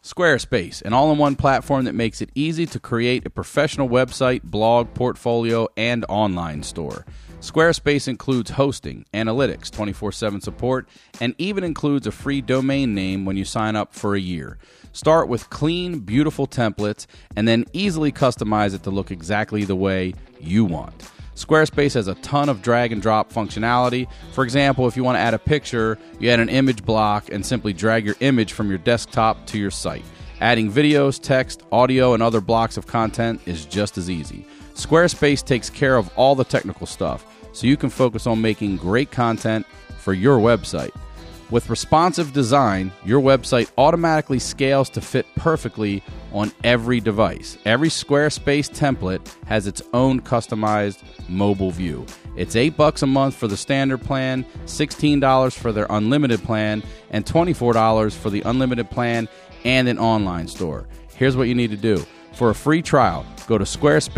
Squarespace, an all-in-one platform that makes it easy to create a professional website, blog, portfolio, and online store. Squarespace includes hosting, analytics, 24/7 support, and even includes a free domain name when you sign up for a year. Start with clean, beautiful templates, and then easily customize it to look exactly the way you want. Squarespace has a ton of drag and drop functionality. For example, if you want to add a picture, you add an image block and simply drag your image from your desktop to your site. Adding videos, text, audio, and other blocks of content is just as easy. Squarespace takes care of all the technical stuff, so you can focus on making great content for your website. With responsive design, your website automatically scales to fit perfectly on every device. Every Squarespace template has its own customized mobile view. It's $8 a month for the standard plan, $16 for their unlimited plan, and $24 for the unlimited plan and an online store. Here's what you need to do. For a free trial, go to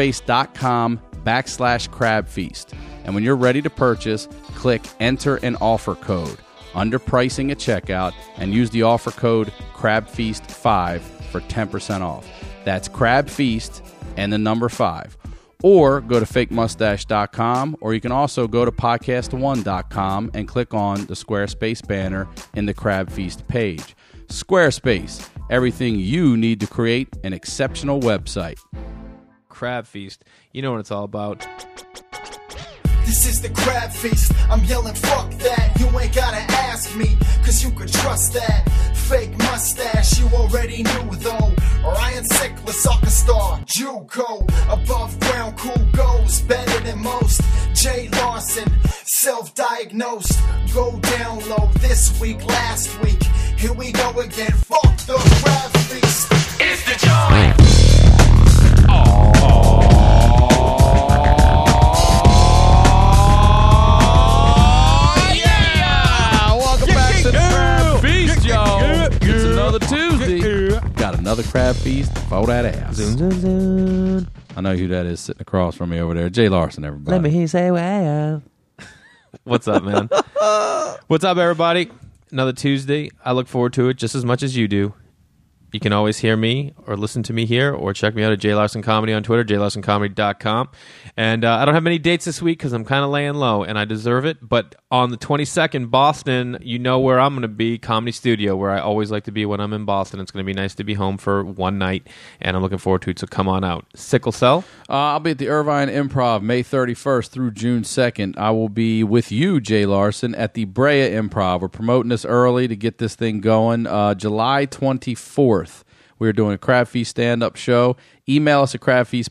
squarespace.com/crabfeast. And when you're ready to purchase, click Enter an Offer Code under pricing at checkout and use the offer code CRABFEAST5 for 10% off. That's CRABFEAST and the number 5. Or go to fakemustache.com, or you can also go to podcast1.com and click on the Squarespace banner in the Crab Feast page. Squarespace, everything you need to create an exceptional website. Crab Feast. You know what it's all about. This is the Crab Feast. I'm yelling, fuck that. You ain't gotta ask me, cause you could trust that. Fake mustache, you already knew though. Ryan Sickler, soccer star, Juco. Above ground, cool goes, better than most. Jay Larson, self-diagnosed. Go down low this week, last week. Here we go again, fuck the Crab Feast. It's the joint. Tuesday, got another Crab Feast for that ass. Zoom, zoom, zoom. I know who that is sitting across from me over there. Jay Larson, everybody. Let me hear you say wow. What's up, man? What's up, everybody? Another Tuesday. I look forward to it just as much as you do. You can always hear me or listen to me here or check me out at Jay Larson Comedy on Twitter, jlarsoncomedy.com. And I don't have many dates this week because I'm kind of laying low, and I deserve it. But on the 22nd, Boston, you know where I'm going to be, Comedy Studio, where I always like to be when I'm in Boston. It's going to be nice to be home for one night, and I'm looking forward to it, so come on out. Sickle Cell? I'll be at the Irvine Improv May 31st through June 2nd. I will be with you, Jay Larson, at the Brea Improv. We're promoting this early to get this thing going. July 24th. We're doing a Crab Feast stand-up show. Email us at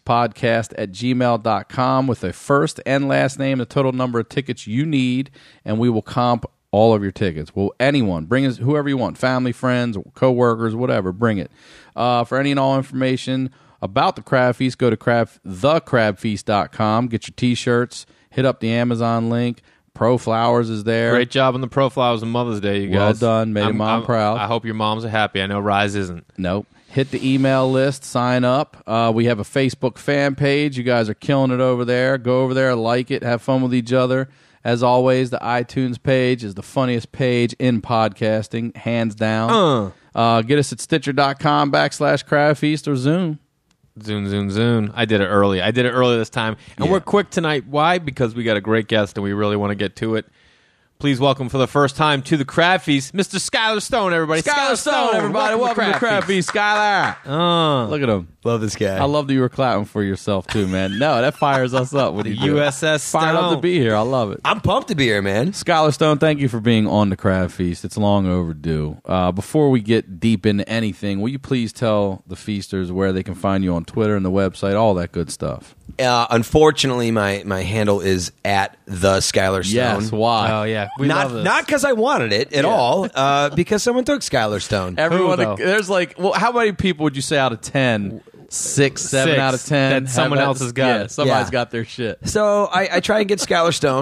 crabfeastpodcast@gmail.com with a first and last name, the total number of tickets you need, and we will comp all of your tickets. Well, anyone, bring us whoever you want, family, friends, co-workers, whatever, bring it. For any and all information about the Crab Feast, go to thecrabfeast.com, get your T-shirts, hit up the Amazon link. Pro Flowers is there. Great job on the Pro Flowers on Mother's Day, you guys. Well done. Made your mom proud. I hope your moms are happy. I know Rise isn't. Nope. Hit the email list. Sign up. We have a Facebook fan page. You guys are killing it over there. Go over there, like it, have fun with each other. As always, the iTunes page is the funniest page in podcasting, hands down. Get us at Stitcher.com/CrabFeast or Zoom. Zoom. I did it early this time. And we're quick tonight. Why? Because we got a great guest and we really want to get to it. Please welcome for the first time to the Crab Feast, Mr. Skylar Stone, everybody. Skylar Stone, everybody. Welcome to the Crab Feast, Skylar. Look at him. Love this guy. I love that you were clapping for yourself, too, man. No, that fires us up. What the USS Stone. Fired up to be here. I love it. I'm pumped to be here, man. Skylar Stone, thank you for being on the Crab Feast. It's long overdue. Before we get deep into anything, will you please tell the feasters where they can find you on Twitter and the website, all that good stuff? Unfortunately, my handle is at the Skylar Stone. Yes, why? Oh, yeah. We love this. Not because I wanted it at all, because someone took Skylar Stone. Everyone, there's like, well, how many people would you say out of 10? 6, 7 out of 10. That someone else has got it. Somebody's got their shit. So I try and get Skylar Stone.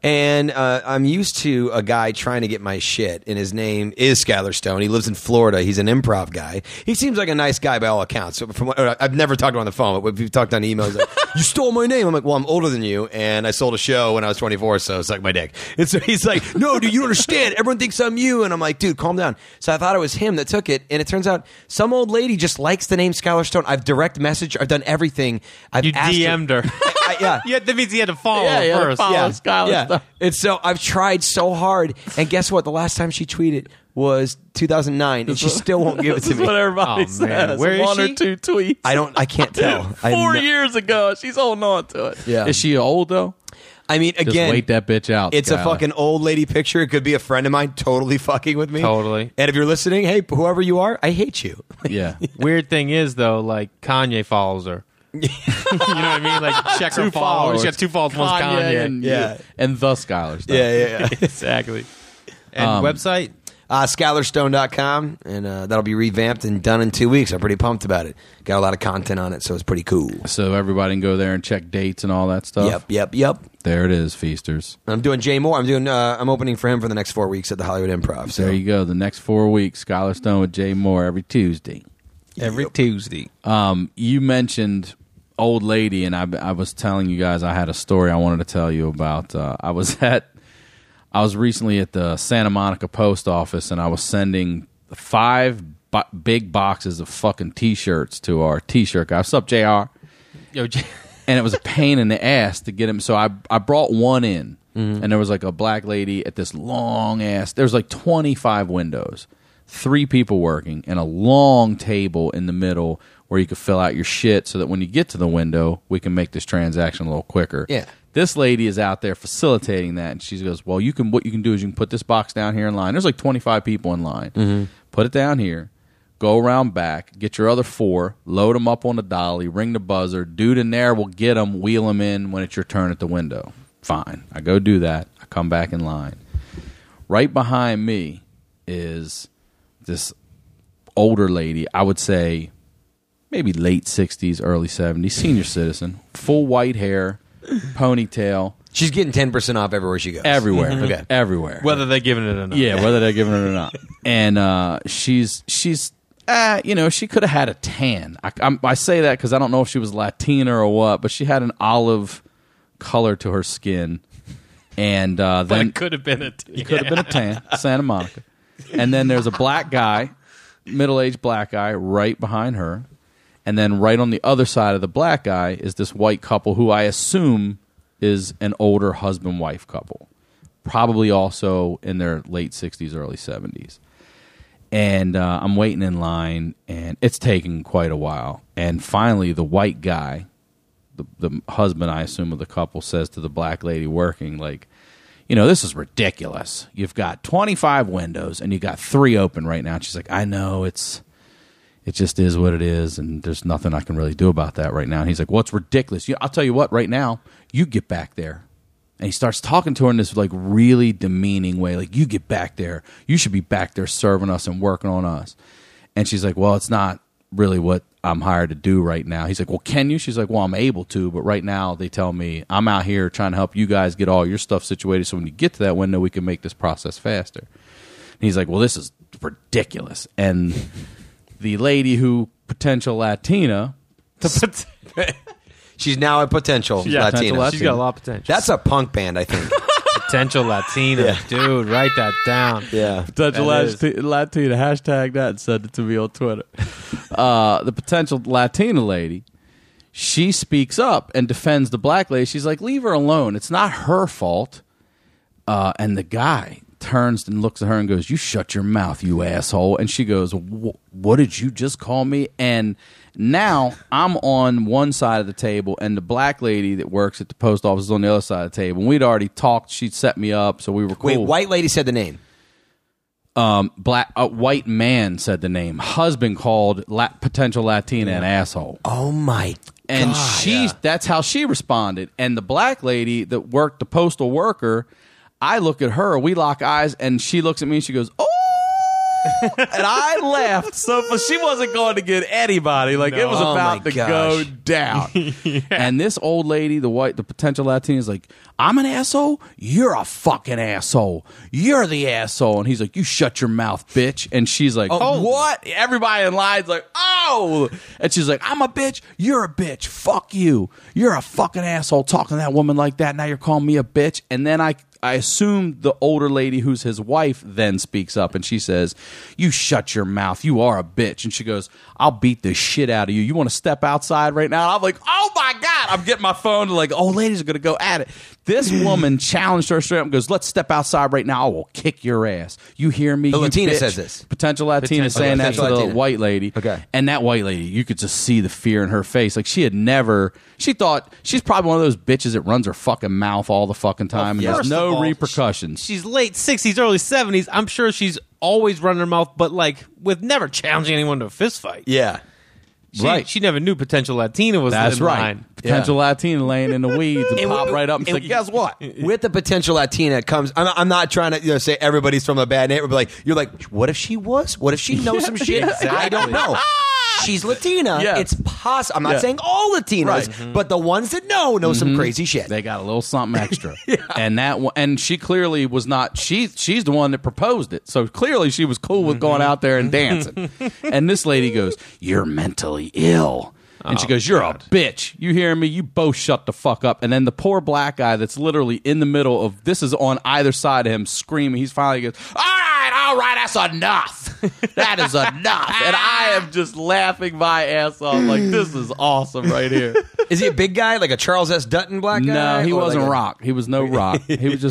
And I'm used to a guy trying to get my shit, and his name is Skylar Stone. He lives in Florida. He's an improv guy. He seems like a nice guy by all accounts. So I've never talked to him on the phone, but we've talked on email. He's like, you stole my name. I'm like, well, I'm older than you, and I sold a show when I was 24, so suck my dick. And so he's like, no, dude, you don't understand. Everyone thinks I'm you. And I'm like, dude, calm down. So I thought it was him that took it, and it turns out some old lady just likes the name Skylar Stone. I've direct messaged her. I've done everything. I've You asked DM'd her. Yeah. Yeah, that means he had to follow her you had to first. follow Skylar Stone. And so I've tried so hard, and guess what? The last time she tweeted was 2009, and she still won't give it to This is me. what everybody Oh, says. man. Where is One she? or two tweets. I can't tell. 4 years ago, she's holding on to it. Yeah. Is she old though? I mean, Just again, wait that bitch out. it's a Skylar. fucking old lady picture. It could be a friend of mine totally fucking with me. Totally. And if you're listening, hey, whoever you are, I hate you. Yeah. Weird thing is, though, like Kanye follows her. You know what I mean? Like, check her followers. She got 2 followers. One's Kanye. and, Yeah. and the Skylar stuff. Yeah. Exactly. And website? SkylarStone.com, and that'll be revamped and done in 2 weeks. I'm pretty pumped about it. Got a lot of content on it, so it's pretty cool. So everybody can go there and check dates and all that stuff. Yep. There it is, feasters. I'm doing Jay Moore. I'm opening for him for the next 4 weeks at the Hollywood Improv. So There you go. The next 4 weeks, Skylar Stone with Jay Moore every Tuesday. Every Tuesday. You mentioned old lady, and I was telling you guys I had a story I wanted to tell you about. I was recently at the Santa Monica post office, and I was sending 5 big boxes of fucking T-shirts to our T-shirt guy. What's up, JR? Yo, And it was a pain in the ass to get him. So I brought one in, and there was like a black lady at this long ass. There was like 25 windows, 3 people working, and a long table in the middle where you could fill out your shit so that when you get to the window, we can make this transaction a little quicker. Yeah. This lady is out there facilitating that, and she goes, well, what you can do is you can put this box down here in line. There's like 25 people in line. Put it down here. Go around back, get your other 4, load them up on the dolly, ring the buzzer. Dude in there will get them, wheel them in when it's your turn at the window. Fine. I go do that. I come back in line. Right behind me is this older lady, I would say maybe late 60s, early 70s, senior citizen, full white hair, ponytail. she's getting 10% off everywhere she goes. Everywhere. Okay. Everywhere. whether they're giving it or not. Yeah, whether they're giving it or not. And she's she could have had a tan. I say that because I don't know if she was Latina or what, but she had an olive color to her skin. And But then it could have been a it could have been a tan, Santa Monica. And then there's a black guy, middle-aged black guy, right behind her. And then right on the other side of the black guy is this white couple who I assume is an older husband-wife couple. Probably also in their late 60s, early 70s. And I'm waiting in line, and it's taking quite a while. And finally, the white guy, the husband, I assume, of the couple, says to the black lady working, like, this is ridiculous. You've got 25 windows, and you got 3 open right now. And she's like, I know, it just is what it is, and there's nothing I can really do about that right now. And he's like, well, it's ridiculous. I'll tell you what, right now, you get back there. And he starts talking to her in this like really demeaning way, like, you get back there. You should be back there serving us and working on us. And she's like, well, it's not really what I'm hired to do right now. He's like, well, can you? She's like, well, I'm able to, but right now they tell me I'm out here trying to help you guys get all your stuff situated so when you get to that window, we can make this process faster. And he's like, well, this is ridiculous. And the lady who, potential Latina, She's now a potential Latina. potential She's got a lot of potential. That's a punk band, I think. Potential Latina. Dude, write that down. Yeah. potential That Latina, hashtag that and send it to me on Twitter. The potential Latina lady, she speaks up and defends the black lady. She's like, leave her alone. It's not her fault. And the guy turns and looks at her and goes, you shut your mouth, you asshole. And she goes, what did you just call me? And now I'm on one side of the table, and the black lady that works at the post office is on the other side of the table. And we'd already talked. She'd set me up, so we were cool. Wait, white lady said the name. White man said the name. Husband called potential Latina an asshole. Oh, my And God. that's how she responded. And the black lady that worked, the postal worker, I look at her, we lock eyes, and she looks at me and she goes, oh! and I laughed. So she wasn't going to get anybody. Like it was Oh, about my to gosh. go down. And this old lady, the potential Latina, is like, I'm an asshole. You're a fucking asshole. You're the asshole. And he's like, you shut your mouth, bitch. And she's like, oh, what? Everybody in line's like, oh. And she's like, I'm a bitch. You're a bitch. Fuck you. You're a fucking asshole talking to that woman like that. Now you're calling me a bitch. And then I assume the older lady who's his wife then speaks up and she says, you shut your mouth. You are a bitch. And she goes, I'll beat the shit out of you. You want to step outside right now? And I'm like, oh my God. I'm getting my phone to like, old ladies are going to go at it. This woman challenged her straight up and goes, let's step outside right now. I will kick your ass. You hear me? The you Latina bitch. says this. Potential Latina saying that to potential the Latina. white lady. Okay. And that white lady, you could just see the fear in her face. Like she thought she's probably one of those bitches that runs her fucking mouth all the fucking time and there's first of no all, repercussions. She's late 60s, early 70s. I'm sure she's always running her mouth, but like with never challenging anyone to a fist fight. Yeah. Right. She never knew Potential Latina was That's in right. line. Potential Latina laying in the weeds and pop right up and say, guess what? With the potential Latina comes. I'm not trying to say everybody's from a bad neighborhood. But like you're like, what if she was? What if she knows some shit? I don't know. She's Latina. Yeah. It's possible. I'm not Yeah. saying all Latinas, Right. but the ones that know some crazy shit. They got a little something extra. And she clearly was not, she's the one that proposed it. So clearly she was cool with going out there and dancing. And this lady goes, you're mentally ill. And she goes, you're a bitch. You hear me? You both shut the fuck up. And then the poor black guy that's literally in the middle of, this is on either side of him screaming. He's finally goes, all right, that's enough. That is enough. And I am just laughing my ass off. Like, this is awesome right here. Is he a big guy, like a Charles S. Dutton black guy? No, he Or wasn't like a- Rock. He was no Rock.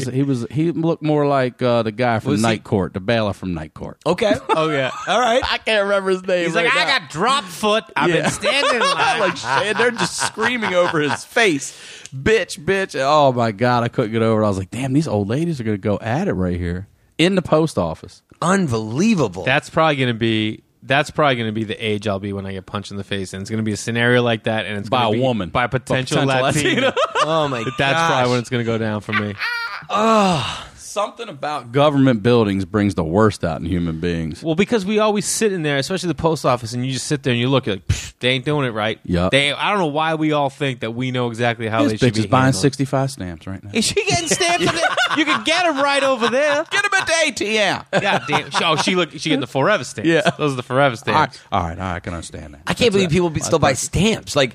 He looked more like the guy from Night Court, the bailiff from Night Court. Okay. Oh, yeah. All right. I can't remember his name. He's like, right I now. got drop foot. I've Yeah. been standing in line. like shit. They're just screaming over his face, bitch. Oh my God, I couldn't get over it. I was like, damn, these old ladies are gonna go at it right here in the post office. Unbelievable. That's probably going to be the age I'll be when I get punched in the face, and it's going to be a scenario like that, and it's By gonna a be woman. by a potential By Latina. Latina. oh my god. That's probably when it's going to go down for me. Something about government buildings brings the worst out in human beings. Well, because we always sit in there, especially the post office, and you just sit there and you look, you're like, "Pfft, they ain't doing it right. Yup. I don't know why we all think that we know exactly how This they should bitch is be buying handled. 65 stamps right now. Is she getting stamps? You can get them right over there. Get him at the ATM. God damn. Oh, she getting the Forever stamps. Yeah. Those are the Forever stamps. All right, I can understand that. I can't believe people still buy stamps. Like,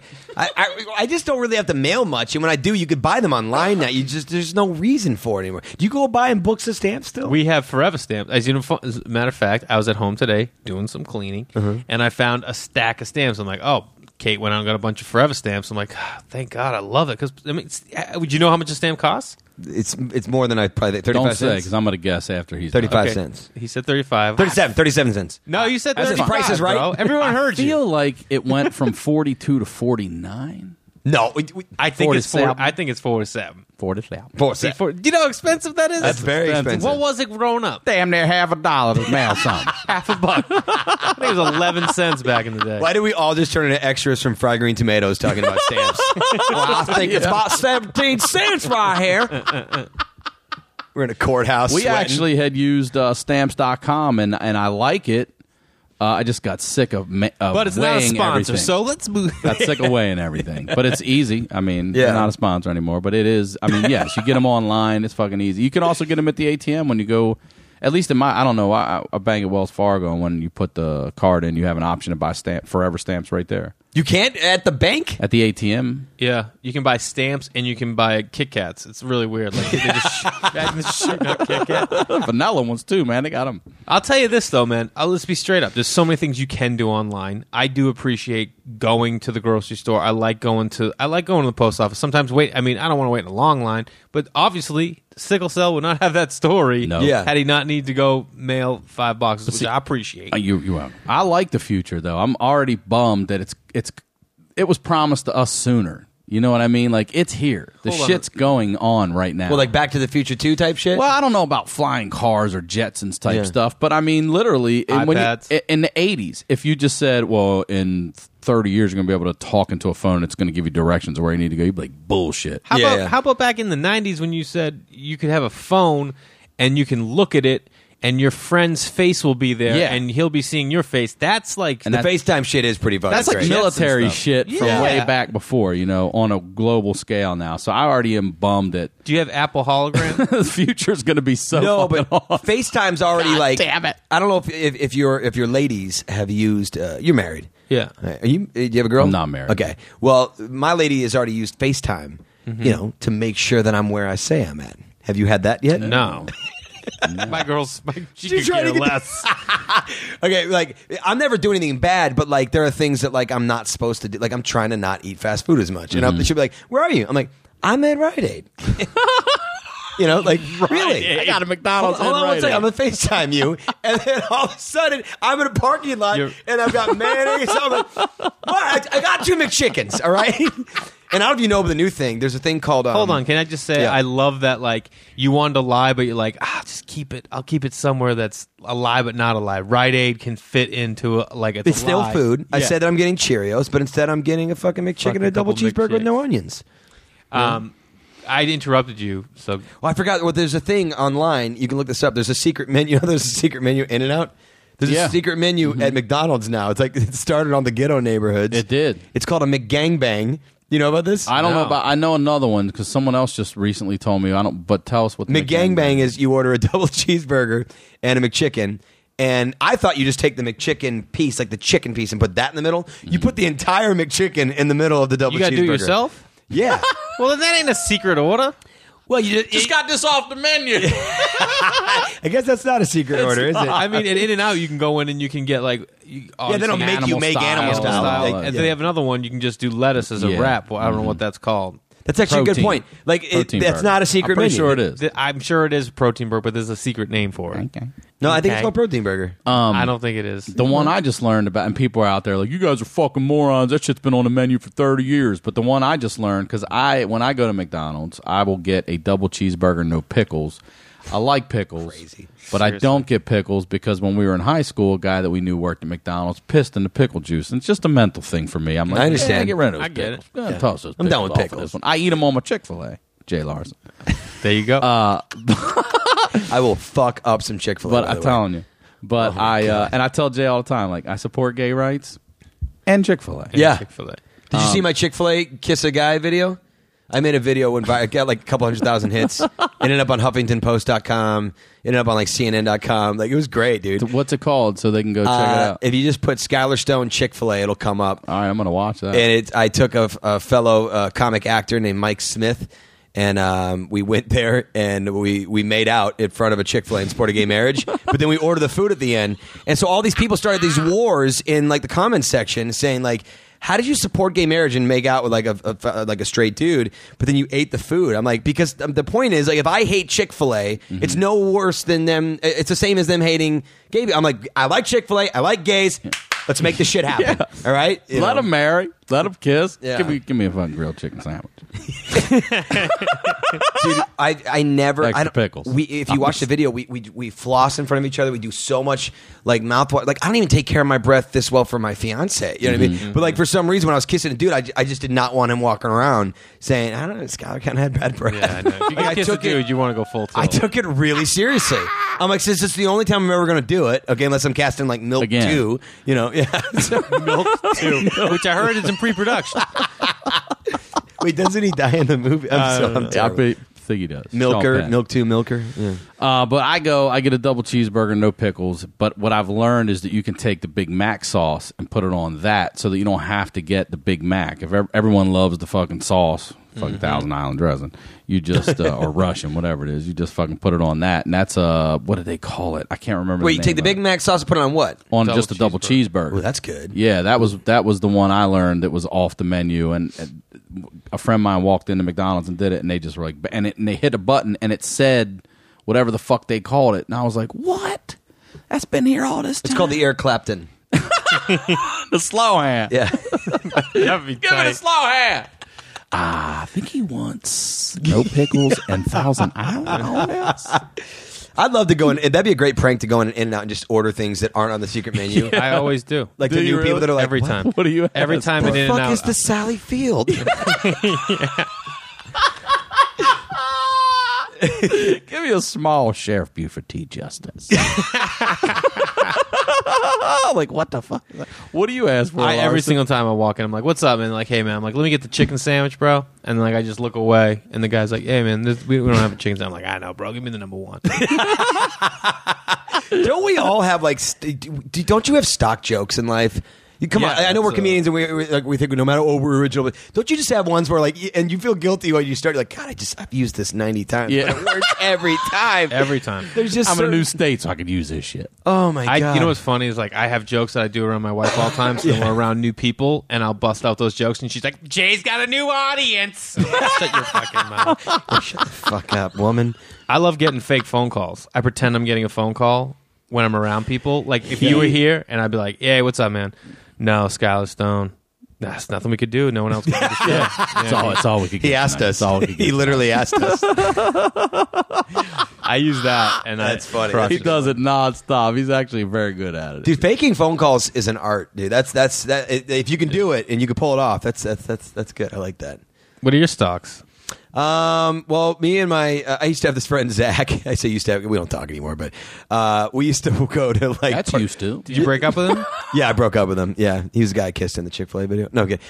I just don't really have to mail much, and when I do, you could buy them online now. There's no reason for it anymore. Do you go buying books of stamps still? We have Forever stamps. As a matter of fact, I was at home today doing some cleaning, and I found a stack of stamps. I'm like, oh, Kate went out and got a bunch of Forever stamps. I'm like, thank God, I love it. Because would you know how much a stamp costs? It's more than I probably 35 Don't say cents. because I'm going to guess after he's 35 done. Okay. cents. He said 35. 37 cents. No, you said That's 35. the price is right. Bro. Everyone heard I feel you. like it went from 42 to 49. No, I think it's 47. I think it's 47. 47. See, do you know how expensive that is? That's very expensive. What was it growing up? Damn near $50 to mail something. Half a buck. I think it was 11 cents back in the day. Why do we all just turn into extras from Fried Green Tomatoes talking about stamps? Well, I think it's about 17 cents right here. We're in a courthouse. We sweating. actually had used stamps.com, and I like it. I just got sick of But it's not a weighing sponsor, everything. so let's move. Got sick of weighing everything. But it's easy. I mean, Yeah. they're not a sponsor anymore, but it is. I mean, yes, you get them online. It's fucking easy. You can also get them at the ATM when you go. At least in I don't know. I bang at Wells Fargo, and when you put the card in, you have an option to buy Forever stamps right there You can't at the bank? at the ATM. Yeah, you can buy stamps and you can buy Kit Kats. It's really weird. Like they just back in the shooting up Kit Kat. Vanilla ones too, man. They got them. I'll tell you this though, man. Let's be straight up. There's so many things you can do online. I do appreciate going to the grocery store. I like going to the post office. Sometimes I don't want to wait in a long line, but obviously Sickle Cell would not have that story No. Yeah. had he not need to go mail 5 boxes, which I appreciate. I like the future though. I'm already bummed that it was promised to us sooner. You know what I mean? Like it's here. The Hold on. shit's going on right now. Well, like Back to the Future 2 type shit? Well, I don't know about flying cars or Jetsons type Yeah. stuff, but I mean, literally, in iPads. in the 80s, if you just said, well, in 30 years, you're going to be able to talk into a phone and it's going to give you directions of where you need to go, you'd be like, bullshit. How about back in the 90s when you said you could have a phone and you can look at it and your friend's face will be there, Yeah. and he'll be seeing your face. That's like And the FaceTime shit is pretty fucking That's like great. military stuff. shit from Yeah. way back before, on a global scale now. So I already am bummed that Do you have Apple hologram? the future's going to be so No, fucking but off. FaceTime's already God like. damn it. I don't know if your ladies have used. You're married. Yeah. Are you? Do you have a girl? I'm not married. Okay. Well, my lady has already used FaceTime. To make sure that I'm where I say I'm at. Have you had that yet? No. My girl's she could trying care to get- less. Okay, like I'm never doing anything bad, but like there are things that like I'm not supposed to do. Like I'm trying to not eat fast food as much. And she'll be like, "Where are you?" I'm like, "I'm at Rite Aid." Really? I got a McDonald's. Hold on and one second. I'm Rite gonna FaceTime you, and then all of a sudden I'm in a parking lot and I've got mayonnaise. I'm like, what? I got 2 McChickens. All right. And I don't know if you know the new thing. There's a thing called. Hold on, can I just say yeah. I love that like you wanted to lie, but you're like, just keep it. I'll keep it somewhere that's a lie but not a lie. Rite Aid can fit into it's It's a still lie. food. I Yeah. said that I'm getting Cheerios, but instead I'm getting a fucking McChicken and a double couple cheeseburger with no McChicks. onions. I interrupted you, so Well, I forgot. Well, there's a thing online. You can look this up. There's a secret menu. There's a secret menu in and out. There's Yeah. a secret menu at McDonald's now. It's like it started on the ghetto neighborhoods. It did. It's called a McGangbang. You know about this? I don't know No. about. I know another one because someone else just recently told me. I don't. But tell us what the McGangbang is you order a double cheeseburger and a McChicken. And I thought you just take the McChicken piece, like the chicken piece, and put that in the middle. You put the entire McChicken in the middle of the double you got cheeseburger. to do it yourself. Yeah. Well, then that ain't a secret order. Well, you Just got this off the menu. I guess that's not a secret order, is it? I mean, at In-N-Out, you can go in and you can get like, they don't make you make animal style. Like, and yeah. they have another one you can just do lettuce as a Yeah. wrap. Well, I don't know what that's called. That's actually a good Protein. point. Like, Protein that's burger. not a secret I'm pretty menu. sure it is. I'm sure it is protein burger, but there's a secret name for it. Okay. No, I think it's Okay. called protein burger. I don't think it is. The one I just learned about, and people are out there like, you guys are fucking morons. That shit's been on the menu for 30 years. But the one I just learned, because when I go to McDonald's, I will get a double cheeseburger, no pickles. I like pickles, Crazy. but I don't get pickles because when we were in high school, a guy that we knew worked at McDonald's pissed in the pickle juice. And it's just a mental thing for me. I'm like, I understand. "Yeah, get rid of those I get pickles. Yeah, toss those I'm down with off of pickles. this one. I eat them on my Chick-fil-A. Jay Larson. There you go. I will fuck up some Chick-fil-A. But by I'm the way. telling you. But and I tell Jay all the time, like, I support gay rights and Chick-fil-A. Yeah. Chick-fil-A. Did you see my Chick-fil-A kiss a guy video? I made a video when I got like a couple 100,000 hits. It ended up on HuffingtonPost.com. Ended up on like CNN.com. Like it was great, dude. What's it called so they can go check it out? If you just put Skylar Stone Chick-fil-A, it'll come up. All right, I'm going to watch that. And I took a fellow comic actor named Mike Smith, and we went there and we made out in front of a Chick-fil-A and support a gay marriage. But then we ordered the food at the end, and so all these people started these wars in like the comments section saying like, how did you support gay marriage and make out with like a straight dude, but then you ate the food? I'm like, because the point is, like, if I hate Chick-fil-A, it's no worse than them. It's the same as them hating gay people. I'm like, I like Chick-fil-A. I like gays. Let's make this shit happen. All right? You Let know? them marry. Let them kiss. Yeah. Give me a fucking grilled chicken sandwich. Dude, I never. Extra I don't, pickles. If you watch the video, we floss in front of each other. We do so much like mouthwash. Like I don't even take care of my breath this well for my fiance. You know what I mean? But like for some reason, when I was kissing a dude, I just did not want him walking around saying, I don't know, Skylar kind of had bad breath. Yeah, I know. If you Like, can kiss a took it- dude, you want to go full tilt. I took it really seriously. I'm like, since it's the only time I'm ever going to do it, okay, unless I'm casting like Milk Again. 2, you know, yeah. So- Milk too, which I heard is in pre-production. wait, doesn't he die in the movie? I'm I terrible. think he does. Milker, Sean Penn. Milk 2, Milker. Yeah. But I get a double cheeseburger, no pickles. But what I've learned is that you can take the Big Mac sauce and put it on that, so that you don't have to get the Big Mac. If everyone loves the fucking sauce, fucking Thousand Island dressing, you just or Russian, whatever it is, you just fucking put it on that, and that's what do they call it? I can't remember. Wait, the you take the name Big Mac sauce and put it on what? on Double just a double cheeseburger. Oh, that's good. Yeah, that was the one I learned that was off the menu, and a friend of mine walked into McDonald's and did it, and they just were like, and they hit a button, and it said whatever the fuck they called it, and I was like, what? That's been here all this time. It's called the Eric Clapton. the slow hand. Yeah. That'd be Give me the slow hand. I think he wants no pickles and Thousand Island on this. I'd love to go in. That'd be a great prank to go in and out and just order things that aren't on the secret menu. I always do. Like Do the you new people really? that are like, Every what time. What do you? Every ask time for? in the In and fuck Out. is the Sally Field? Give me a small Sheriff Buford T. Justice. Like, what the fuck? What do you ask for? Every Larson? single time I walk in, I'm like, "What's up, man?" Like, "Hey, man," I'm like, "Let me get the chicken sandwich, bro." And like, I just look away, and the guy's like, "Hey, man, we don't have a chicken sandwich." I'm like, "I know, bro. Give me the number one." Don't we all have like? Don't you have stock jokes in life? You come Yeah, on. I know we're that's comedians and we think no matter we're original. But don't you just have ones where like and you feel guilty when you start you're like God I've used this 90 times. Yeah. But it works every time. Every time. There's just I'm in a certain- new state, so I could use this shit. Oh my God! You know what's funny is like I have jokes that I do around my wife all the time, so we're around new people, and I'll bust out those jokes, and she's like, "Jay's got a new audience." I'm like, shut your fucking mouth. Shut the fuck up, woman. I love getting fake phone calls. I pretend I'm getting a phone call when I'm around people. Like if you were here, and I'd be like, "Hey, what's up, man?" "No, Skylar Stone. That's nothing we could do. No one else can do this." That's all we could get. He asked tonight. us. That's all we could get He literally asked us. I use that, and That's funny. crush He it. does it nonstop. He's actually very good at it. Dude, faking phone calls is an art, dude. That's that. If you can do it and you can pull it off, that's good. I like that. What are your stocks? Well, me and my I used to have this friend Zach. I say used to have. We don't talk anymore, but we used to go to like. That's used to. Did you break up with him? Yeah, I broke up with him. Yeah, he was the guy I kissed in the Chick-fil-A video. No, okay.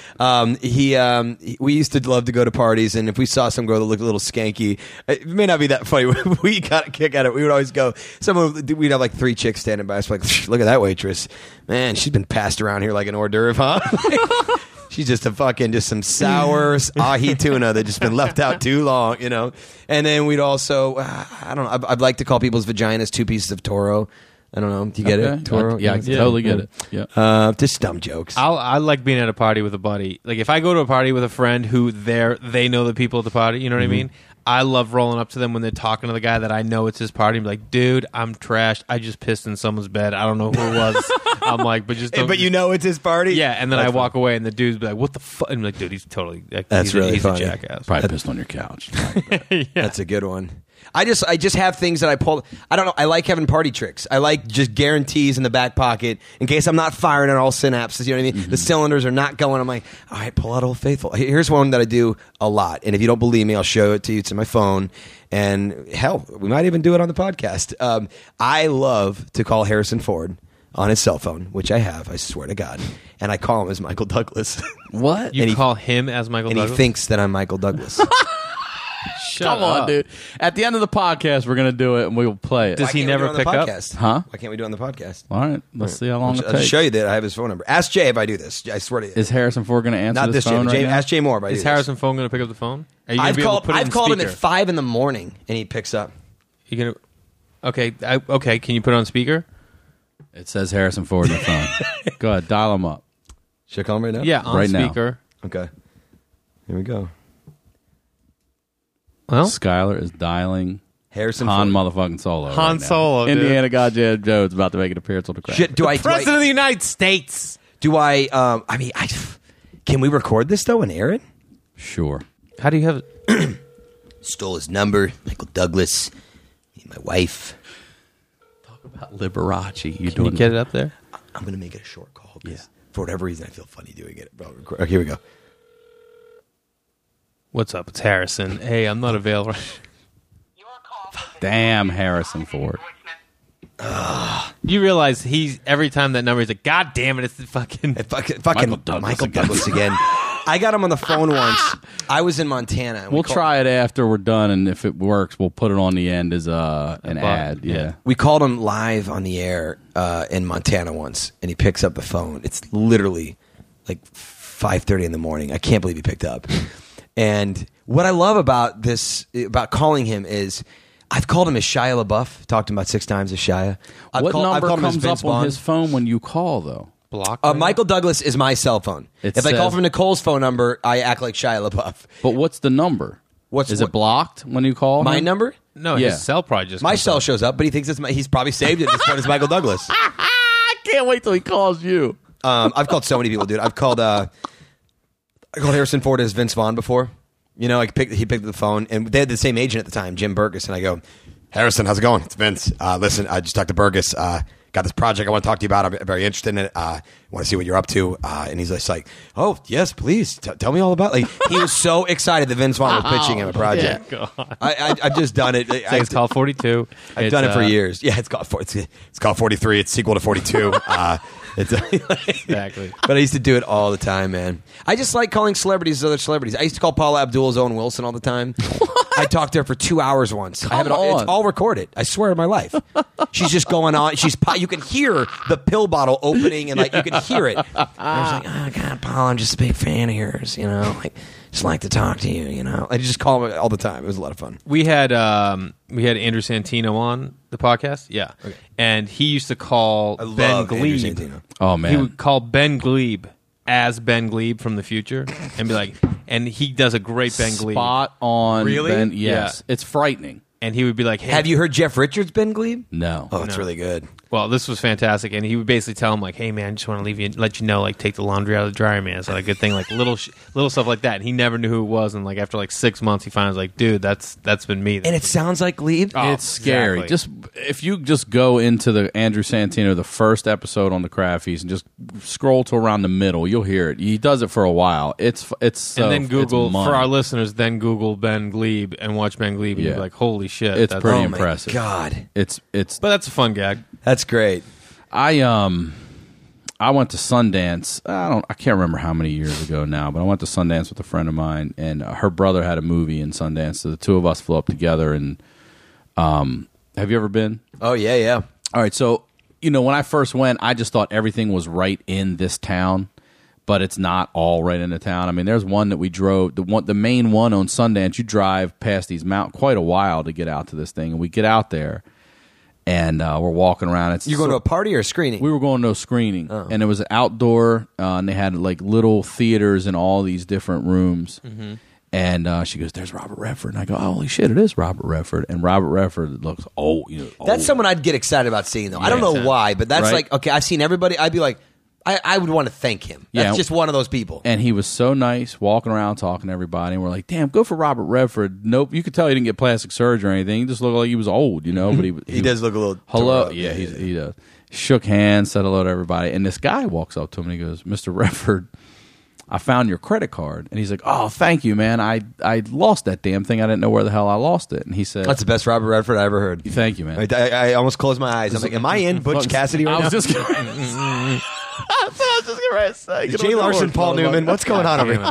We used to love to go to parties, and if we saw some girl that looked a little skanky, it may not be that funny. We got a kick out of it. We would always go. We'd have like 3 chicks standing by us, like, look at that waitress. Man, she's been passed around here like an hors d'oeuvre, huh? She's just some sour ahi tuna that just been left out too long, you know. And then we'd also, I don't know. I'd like to call people's vaginas 2 pieces of Toro. I don't know. Do you get it? Toro? Yeah, I totally get it. Yeah. Just dumb jokes. I like being at a party with a buddy. Like if I go to a party with a friend who they know the people at the party, you know what I mean? I love rolling up to them when they're talking to the guy that I know it's his party and be like, "Dude, I'm trashed. I just pissed in someone's bed. I don't know who it was." I'm like, but just don't, But you know it's his party? yeah. And then That's I walk away and the dude's be like, "What the fuck?" And I'm like, "Dude, he's totally like, That's really he's funny. a jackass." Probably pissed on your couch. That's a good one. I just have things that I pull. I don't know. I like having party tricks. I like just guarantees in the back pocket in case I'm not firing on all synapses. You know what I mean? The cylinders are not going. I'm like, all right, pull out Old Faithful. Here's one that I do a lot. And if you don't believe me, I'll show it to you. It's in my phone. And hell, we might even do it on the podcast. I love to call Harrison Ford on his cell phone, which I have, I swear to God. And I call him as Michael Douglas. What? You And call him as Michael And he Douglas? thinks that I'm Michael Douglas. Shut Come on, up. dude. At the end of the podcast, we're going to do it, and we will play it. Does he Why can't we never do it on the pick up? podcast? Huh? Why can't we do it on the podcast? All right. Let's see how long it I'll just takes. show you that I have his phone number. Ask Jay if I do this. I swear to you. Is Harrison Ford going to answer Not this this Jay. phone Jay right now? ask Jay Moore if I do Is this. Harrison Phone going to pick up the phone? Are you going to be able to put it in I've called him speaker? at 5 in the morning, and he picks up. You gonna? Okay, okay. Can you put it on speaker? It says Harrison Ford in the phone. Go ahead. Dial him up. Should I call him right now? Yeah, on Right now. speaker. Okay. Here we go. Well, Skylar is dialing Harrison Han Ford. motherfucking Solo. Han right now. Solo, dude. Indiana Goddamn Jones about to make an appearance on the crack. Shit, President of the United States. Can we record this, though, and air it? Sure. How do you have it? Stole his number. Michael Douglas. My wife. About Liberace. You Can you get it up there? I'm going to make it a short call. 'Cause Yeah. For whatever reason, I feel funny doing it. Bro, okay, here we go. What's up? It's Harrison. Hey, I'm not available. Damn Harrison Ford. You realize he's every time that number he's like, "God damn it! It's the fucking." Fucking Michael Douglas Douglas again. I got him on the phone once. I was in Montana. and We'll called- try it after we're done, and if it works, we'll put it on the end as an ad. Yeah. We called him live on the air in Montana once, and he picks up the phone. It's literally like 5:30 in the morning. I can't believe he picked up. And what I love about calling him is I've called him as Shia LaBeouf. Talked to him about 6 times as Shia. What number him as comes Vince up on Vaughn. his phone when you call, though? block. Michael Douglas is my cell phone. It If I call says- from Nicole's phone number, I act like Shia LaBeouf. But what's the number? Is it blocked when you call My him? number? No, Yeah. his cell probably just My comes cell up. shows up, but he thinks he's probably saved it. This phone is Michael Douglas. I can't wait till he calls you. I've called so many people, dude. I called Harrison Ford as Vince Vaughn before. You know, he picked up the phone, and they had the same agent at the time, Jim Burgess. And I go, Harrison, how's it going? It's Vince. Listen, I just talked to Burgess. Got got this project I want to talk to you about. I'm very interested in it. I want to see what you're up to. And he's just like, oh, yes, please. Tell me all about it. Like, he was so excited that Vince Vaughn was pitching him a project. Yeah, God. I've just done it. It's called 42. I've done it for years. Yeah, it's called 43. It's sequel to 42. Exactly. But I used to do it all the time, man. I just like calling celebrities other celebrities. I used to call Paula Abdul Owen Wilson all the time. I talked to her for 2 hours once. I have it all, it's all recorded. I swear to my life. She's just going on. You can hear the pill bottle opening, and like you can hear it. And I was like, oh God, Paula, I'm just a big fan of yours. You know, like just like to talk to you. You know, I just call her all the time. It was a lot of fun. We had Andrew Santino on the podcast. Yeah, okay. And he used to call Ben Glebe. Oh man, he would call Ben Glebe as Ben Glebe from the future, and be like, and he does a great Ben Glebe. Spot on. Really? Ben, yes, yeah. It's frightening. And he would be like, hey, have you heard Jeff Richards' Ben Glebe? No. Oh, it's really good. Well, this was fantastic, and he would basically tell him like, "Hey, man, just want to let you know, like, take the laundry out of the dryer, man." It's like a good thing, like little stuff like that. And he never knew who it was, and like after like 6 months, he finally was like, "Dude, that's been me." And it sounds like Glebe. Oh, it's scary. Exactly. Just if you just go into the Andrew Santino, the first episode on the Crab Feast, and just scroll to around the middle, you'll hear it. He does it for a while. It's and then Google for our listeners. Then Google Ben Glebe and watch Ben Glebe. And you'll be like, "Holy shit!" It's pretty impressive. God, it's. But that's a fun gag. That's great. I went to Sundance. I can't remember how many years ago now, but I went to Sundance with a friend of mine, and her brother had a movie in Sundance. So the two of us flew up together. And have you ever been? Oh yeah. All right. So when I first went, I just thought everything was right in this town, but it's not all right in the town. I mean, there's one that we drove. The main one on Sundance. You drive past these mountains quite a while to get out to this thing, and we get out there. And we're walking around. You're going to a party or a screening? We were going to a screening, and it was outdoor, and they had like little theaters in all these different rooms. Mm-hmm. And she goes, "There's Robert Redford." And I go, "Holy shit, it is Robert Redford!" And Robert Redford looks old. That's someone I'd get excited about seeing, though. Yeah, I don't know why, but that's like, okay, I've seen everybody. I'd be like, I would want to thank him. That's just one of those people. And he was so nice, walking around talking to everybody. And we're like, damn, go for Robert Redford. Nope, you could tell he didn't get plastic surgery or anything. He just looked like he was old, But he does look a little. Hello, yeah, he does. Shook hands, said hello to everybody, and this guy walks up to him and he goes, "Mr. Redford, I found your credit card." And he's like, "Oh, thank you, man. I lost that damn thing. I didn't know where the hell I lost it." And he said, "That's the best Robert Redford I ever heard." Thank you, man. I almost closed my eyes. I'm like, am I in Butch Cassidy right now? I was just going to say. Jay Larson, Paul Newman. What's going on over here?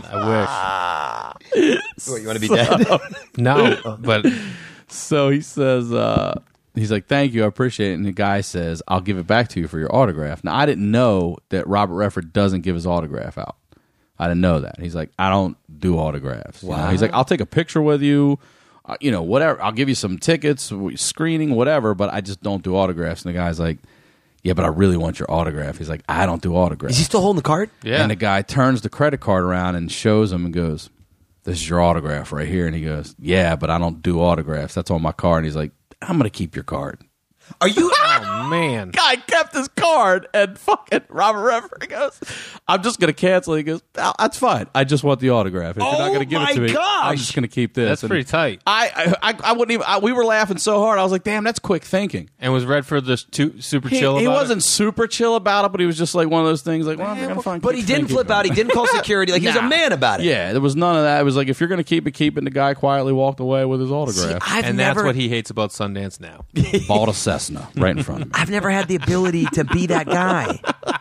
I wish. What, you want to be dead? No, but so he says, he's like, "Thank you, I appreciate it." And the guy says, "I'll give it back to you for your autograph." Now, I didn't know that Robert Redford doesn't give his autograph out. I didn't know that. He's like, "I don't do autographs." Wow. He's like, "I'll take a picture with you, whatever. I'll give you some tickets, screening, whatever, but I just don't do autographs." And the guy's like, "Yeah, but I really want your autograph." He's like, "I don't do autographs." Is he still holding the card? Yeah. And the guy turns the credit card around and shows him and goes, "This is your autograph right here." And he goes, "Yeah, but I don't do autographs. That's on my card." And he's like, "I'm going to keep your card." Are you? Oh man! Guy kept his card, and fucking Robert Redford goes, "I'm just going to cancel." He goes, "That's fine. I just want the autograph. If you're not going to give it to me, I'm just going to keep this." That's pretty tight. I wouldn't even. We were laughing so hard. I was like, "Damn, that's quick thinking." And was Redford just super chill? He about wasn't super chill about it, but he was just like one of those things. Like, well, I'm going to find. But he didn't flip out. He didn't call security. Like he was a man about it. Yeah, there was none of that. It was like, if you're going to keep it. And the guy quietly walked away with his autograph. That's what he hates about Sundance now. Bought a Cessna right in front of me. I've never had the ability to be that guy.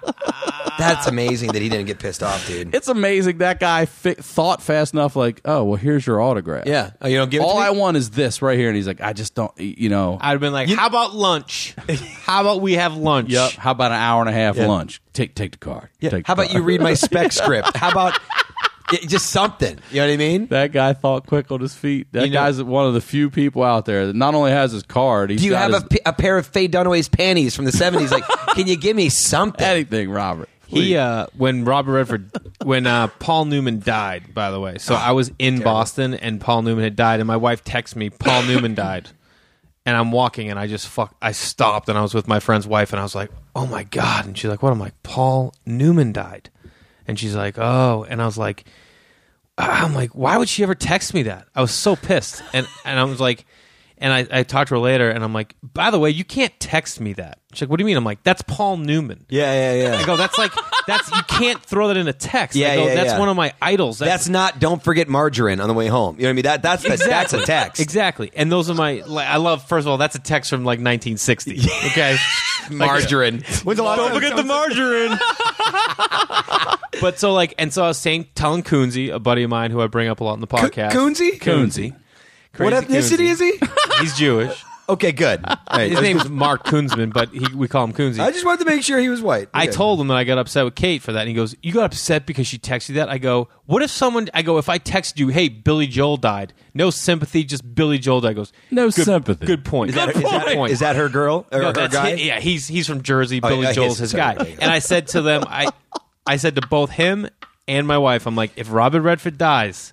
That's amazing that he didn't get pissed off, dude. It's amazing that guy thought fast enough, like, "Oh, well, here's your autograph." Yeah. Oh, you don't give it to me? All I want is this right here. And he's like, "I just don't, I'd have been like, how about lunch? How about we have lunch? Yep. How about an hour and a half lunch? Take the card. Yeah. How about you read my spec script? How about just something? You know what I mean? That guy thought quick on his feet. That guy's one of the few people out there that not only has his card. Do you have a pair of Faye Dunaway's panties from the 70s? Like, can you give me something? Anything, Robert. He when Robert Redford when Paul Newman died, by the way. So I was in Boston and Paul Newman had died, and my wife texted me, "Paul Newman died." And I'm walking and I stopped, and I was with my friend's wife, and I was like, "Oh my God." And she's like, "What?" I'm like, "Paul Newman died." And she's like, "Oh." And I'm like, why would she ever text me that? I was so pissed. And I was like, And I talked to her later, and I'm like, by the way, you can't text me that. She's like, what do you mean? I'm like, that's Paul Newman. Yeah. I go, that's you can't throw that in a text. I go, that's one of my idols. That's not, don't forget margarine on the way home. You know what I mean? That's a text. Exactly. And those are I love, first of all, that's a text from like 1960. Okay. Margarine. When's the last Don't time forget the margarine. But so I was telling Coonsy, a buddy of mine who I bring up a lot in the podcast. Coonsy? What Crazy ethnicity Coonsy. is he? He's Jewish. Okay, good. All right. His name's Mark Koonsman, but we call him Coonsy. I just wanted to make sure he was white. I Okay. told him that I got upset with Kate for that, and he goes, "You got upset because she texted you that?" I go, "What if someone?" I go, "If I texted you, hey, Billy Joel died. No sympathy, just Billy Joel died." He goes, No "Good- sympathy. Good point. Is that, Good point. is that her girl or No, her that's guy? yeah, he's from Jersey. Oh, Billy yeah, Joel's his guy. sorry. And I said to them, I said to both him and my wife, I'm like, if Robert Redford dies,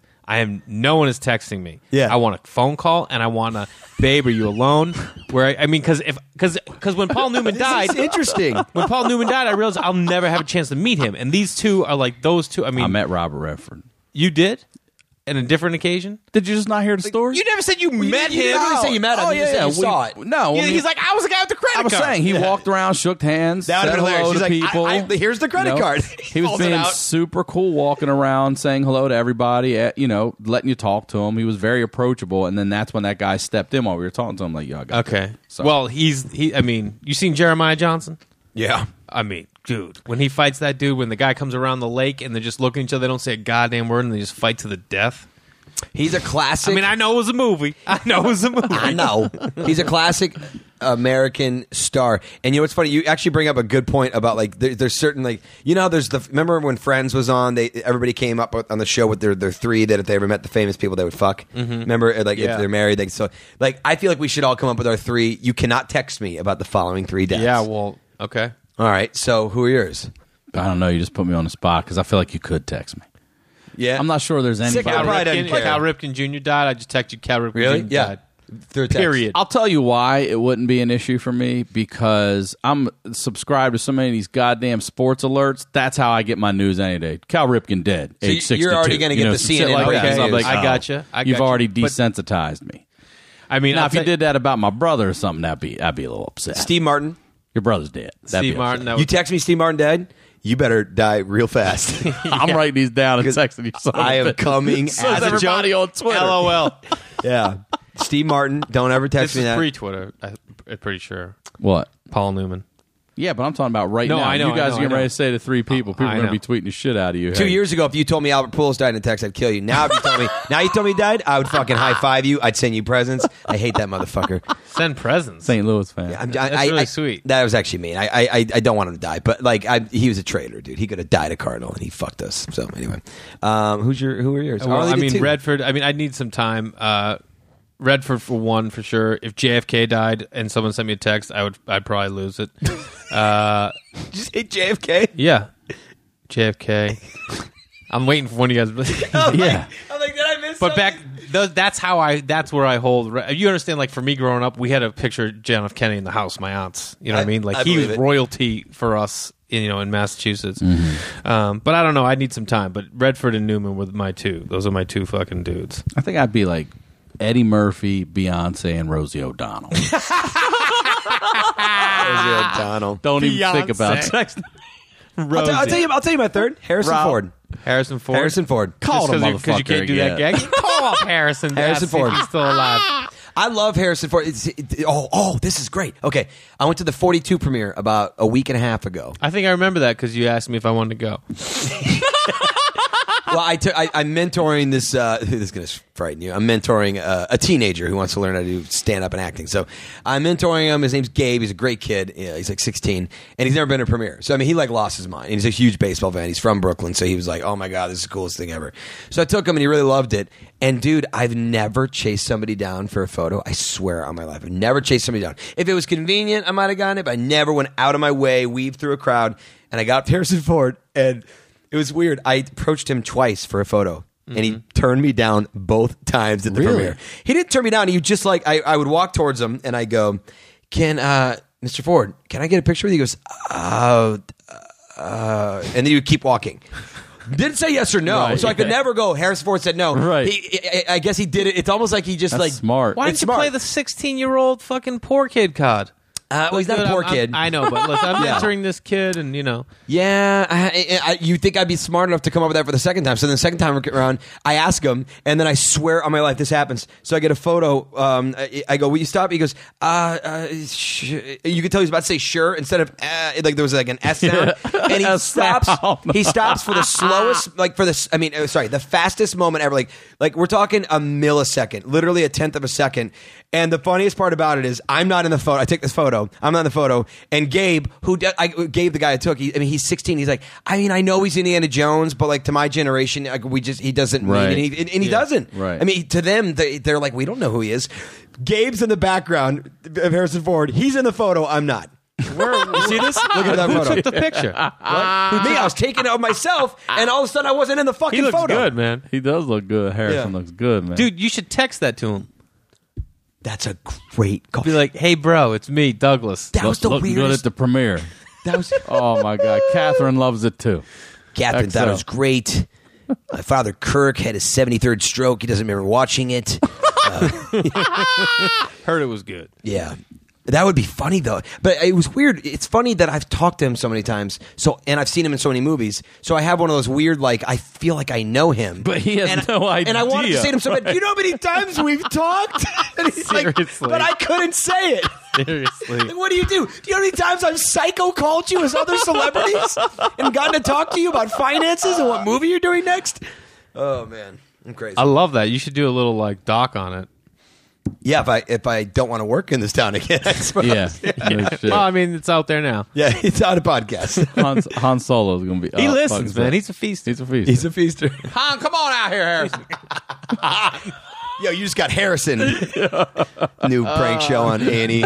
no one is texting me. Yeah. I want a phone call and I want a, babe, are you alone? Where I mean, because when Paul Newman died, It's interesting. when Paul Newman died, I realized I'll never have a chance to meet him. And these two are like those two. I mean, I met Robert Redford. you did. On a different occasion? Did you just not hear the story? You never said you met You him. didn't really say you met him. Oh, You just said yeah, you saw it. No, Yeah, he's like, I was the guy with the credit I was card. saying he walked around, shook hands, That said would've been hello hilarious. to He's like, people. here's the credit card. He was Holds it being out. super cool, walking around, saying hello to everybody. Letting you talk to him. He was very approachable, and then that's when that guy stepped in while we were talking to him. Like, yo, I got Okay. this. So, Well, I mean, you seen Jeremiah Johnson? Yeah. I mean, dude, when he fights that dude, when the guy comes around the lake and they're just looking at each other, they don't say a goddamn word, and they just fight to the death. He's a classic. I mean, I know it was a movie. I know. He's a classic American star. And you know what's funny? You actually bring up a good point about like there's certain like remember when Friends was on? Everybody came up on the show with their three that if they ever met the famous people they would fuck. Remember if they're married, I feel like we should all come up with our three. You cannot text me about the following three deaths. Yeah, well, okay. All right. So who are yours? I don't know. You just put me on the spot because I feel like you could text me. Yeah, I'm not sure there's Sick anybody. of pride. doesn't care. Cal Ripken Jr. died. I just texted you Cal Ripken Really? Jr. Yeah. died. Through a text. Period. I'll tell you why it wouldn't be an issue for me because I'm subscribed to so many of these goddamn sports alerts. That's how I get my news any day. Cal Ripken dead, So age 62. you're already gonna get the some shit CNN like that. breaking So I'm news. like, I gotcha. You've already But- desensitized me. I mean, Now, I'll if you tell did that about my brother or something, I'd be a little upset. Steve Martin. Your brother's dead. That'd Steve be Martin. upset. That You was, text me Steve Martin dead? You better die real fast. I'm writing these down and texting you. Son of I a am bitch. coming So as is a everybody joke. on Twitter. LOL. Yeah. Steve Martin, don't ever text This me is that. pre-Twitter. I'm pretty sure. What? Paul Newman. Yeah, but I'm talking about right No, now. I know, You guys I know, are getting I know. ready to say to three people. People I are going to know. be tweeting the shit out of you. 2 years ago, if you told me Albert Pujols died in a text, I'd kill you. Now, if you told me he died, I would fucking high five you. I'd send you presents. I hate that motherfucker. Send presents. St. Louis fan. That's really sweet. That was actually mean. I don't want him to die, but he was a traitor, dude. He could have died a Cardinal, and he fucked us. So anyway, who are yours? Well, only I did mean, two. Redford. I mean, I'd need some time. Redford for one, for sure. If JFK died and someone sent me a text, I'd probably lose it. Did you say JFK? Yeah, JFK. I'm waiting for one of you guys. Yeah. I'm like, did I miss? But that's where I hold. You understand? Like for me growing up, we had a picture of John F. Kennedy in the house, my aunt's. You know what I mean? Like I he was believe it. royalty for us. In Massachusetts. Mm-hmm. But I don't know. I need some time. But Redford and Newman were my two. Those are my two fucking dudes. I think I'd be like Eddie Murphy, Beyonce, and Rosie O'Donnell. Donald. Don't even think about Beyonce. sex. I'll tell you my third. Harrison Rob. Ford. Harrison Ford. Harrison Ford. Call Just him, because you can't do that again. gag. Call up Harrison. Harrison Ask if Ford. He's still alive. I love Harrison Ford. This is great. Okay, I went to the 42 premiere about a week and a half ago. I think I remember that because you asked me if I wanted to go. Well, I'm mentoring this. This is going to frighten you. I'm mentoring a teenager who wants to learn how to do stand up and acting. So I'm mentoring him. His name's Gabe. He's a great kid. Yeah, he's like 16, and he's never been to a premiere. So I mean, he like lost his mind. And he's a huge baseball fan. He's from Brooklyn, so he was like, "Oh my god, this is the coolest thing ever." So I took him, and he really loved it. And dude, I've never chased somebody down for a photo. I swear on my life, I've never chased somebody down. If it was convenient, I might have gotten it, but I never went out of my way, weaved through a crowd, and I got Harrison Ford and. It was weird. I approached him twice for a photo, and he turned me down both times at the Really? premiere. He didn't turn me down. He just like I would walk towards him, and I go, "Can Mr. Ford, can I get a picture with you?" He goes, and then he would keep walking. Didn't say yes or no, Right, so I could yeah. never go. Harrison Ford said no. Right. I guess he did it. It's almost like he just That's like smart. Why It's didn't you play smart. the 16-year-old fucking poor kid card? Well, he's not a poor kid. I know, but listen, I'm Yeah. mentoring this kid, and Yeah, you think I'd be smart enough to come up with that for the second time? So then the second time around, I ask him, and then I swear on my life this happens. So I get a photo. I go, "Will you stop?" He goes, you could tell he's about to say "sure" instead of like there was like an S sound, and he S stops. sound. He stops for the slowest, like for this. I mean, sorry, the fastest moment ever. Like we're talking a millisecond, literally a tenth of a second. And the funniest part about it is I'm not in the photo. I take this photo. I'm not in the photo. And Gabe, Gabe, the guy I took, he's 16. He's like, I mean, I know he's Indiana Jones, but like to my generation, like he doesn't Right. mean, and he doesn't. Right. I mean, to them, they're like, we don't know who he is. Gabe's in the background of Harrison Ford. He's in the photo. I'm not. You see this? Look at that Who photo. took the picture? Me, I was taking it of myself, and all of a sudden I wasn't in the fucking He looks photo. good, man. He does look good. Harrison Yeah. looks good, man. Dude, you should text that to him. That's a great call. Be like, hey, bro, it's me, Douglas. That was the looking good weirdest. at the premiere. That was Oh my God, Catherine loves it too. Catherine thought it XL. was great. My father Kirk had his 73rd stroke. He doesn't remember watching it. Heard it was good. Yeah. That would be funny though. But it was weird. It's funny that I've talked to him so many times. And I've seen him in so many movies. So I have one of those weird, like, I feel like I know him. But he has and, no And I wanted to idea. say to him so bad, do you know how many times we've talked? And he's like, Seriously. but I couldn't say it. Seriously. Like, what do? Do you know how many times I've psycho called you as other celebrities and gotten to talk to you about finances and what movie you're doing next? Oh man, I'm crazy. I love that. You should do a little like doc on it. Yeah, if I don't want to work in this town again, I suppose. Yeah. No shit. Well, I mean, it's out there now. Yeah, it's on a podcast. Han Solo's gonna be. He oh, listens, fuck, man. He's a feast. He's a feast. He's a feaster. Han, come on out here, Harrison. Yo, you just got Harrison. New prank show on Annie.